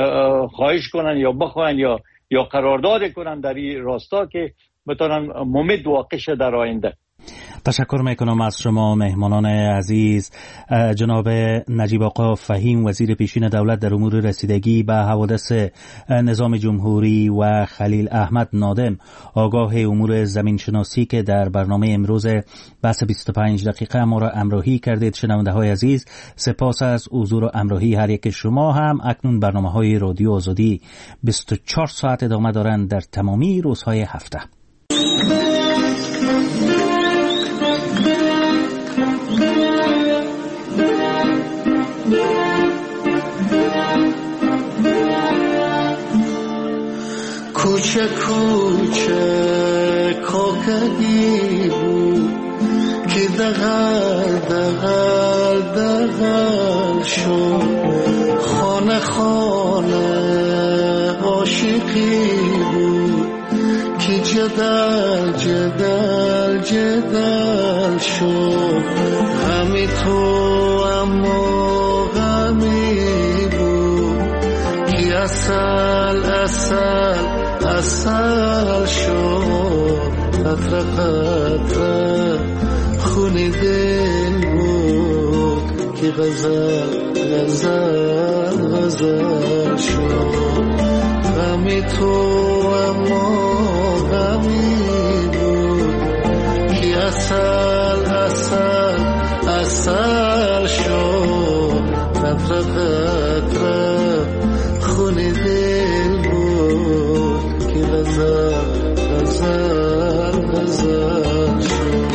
خواهش کنن یا بخواین یا یا قرارداد کنن در این راستا که بتونن ممد واقع شه در آینده. تشکر میکنم از شما مهمانان عزیز. جناب نجیب آقا فهیم وزیر پیشین دولت در امور رسیدگی به حوادث نظام جمهوری و خلیل احمد نادم آگاه امور زمین شناسی که در برنامه امروز بحث بیست و پنج دقیقه ما را همراهی کردید. شنونده های عزیز سپاس از حضور و همراهی هر یک شما. هم اکنون برنامه های رادیو آزادی بیست و چهار ساعت ادامه دارند در تمامی روزهای هفته. کوچه کوچه کوکگی بود که دغل دغل دغل شد، خانه خانه عاشقی بود که جدل جدل جدل شد. همی تو اما غمی بود که اصل اصل اصل شد. قطره قطره خونی دل بود که غزل غزل غزل شد. غمی تو اما غمی بود که اصل اصل اصل شد. قطره قطره خونی دل بود که غزل غزل غزل شد.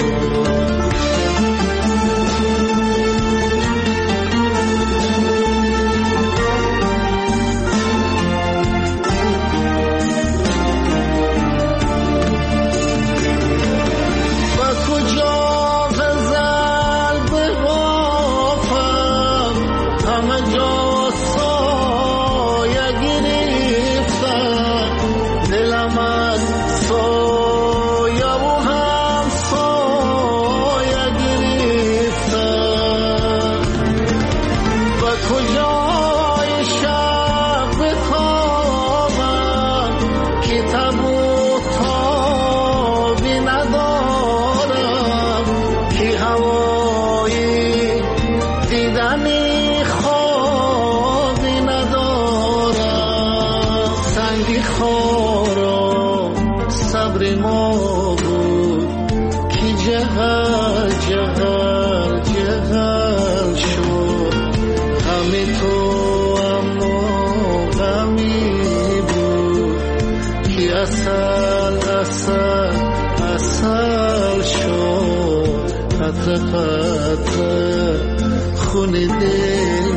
قطره قطره خون دل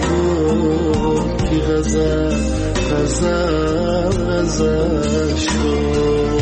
بود که غزل غزل غزل شد.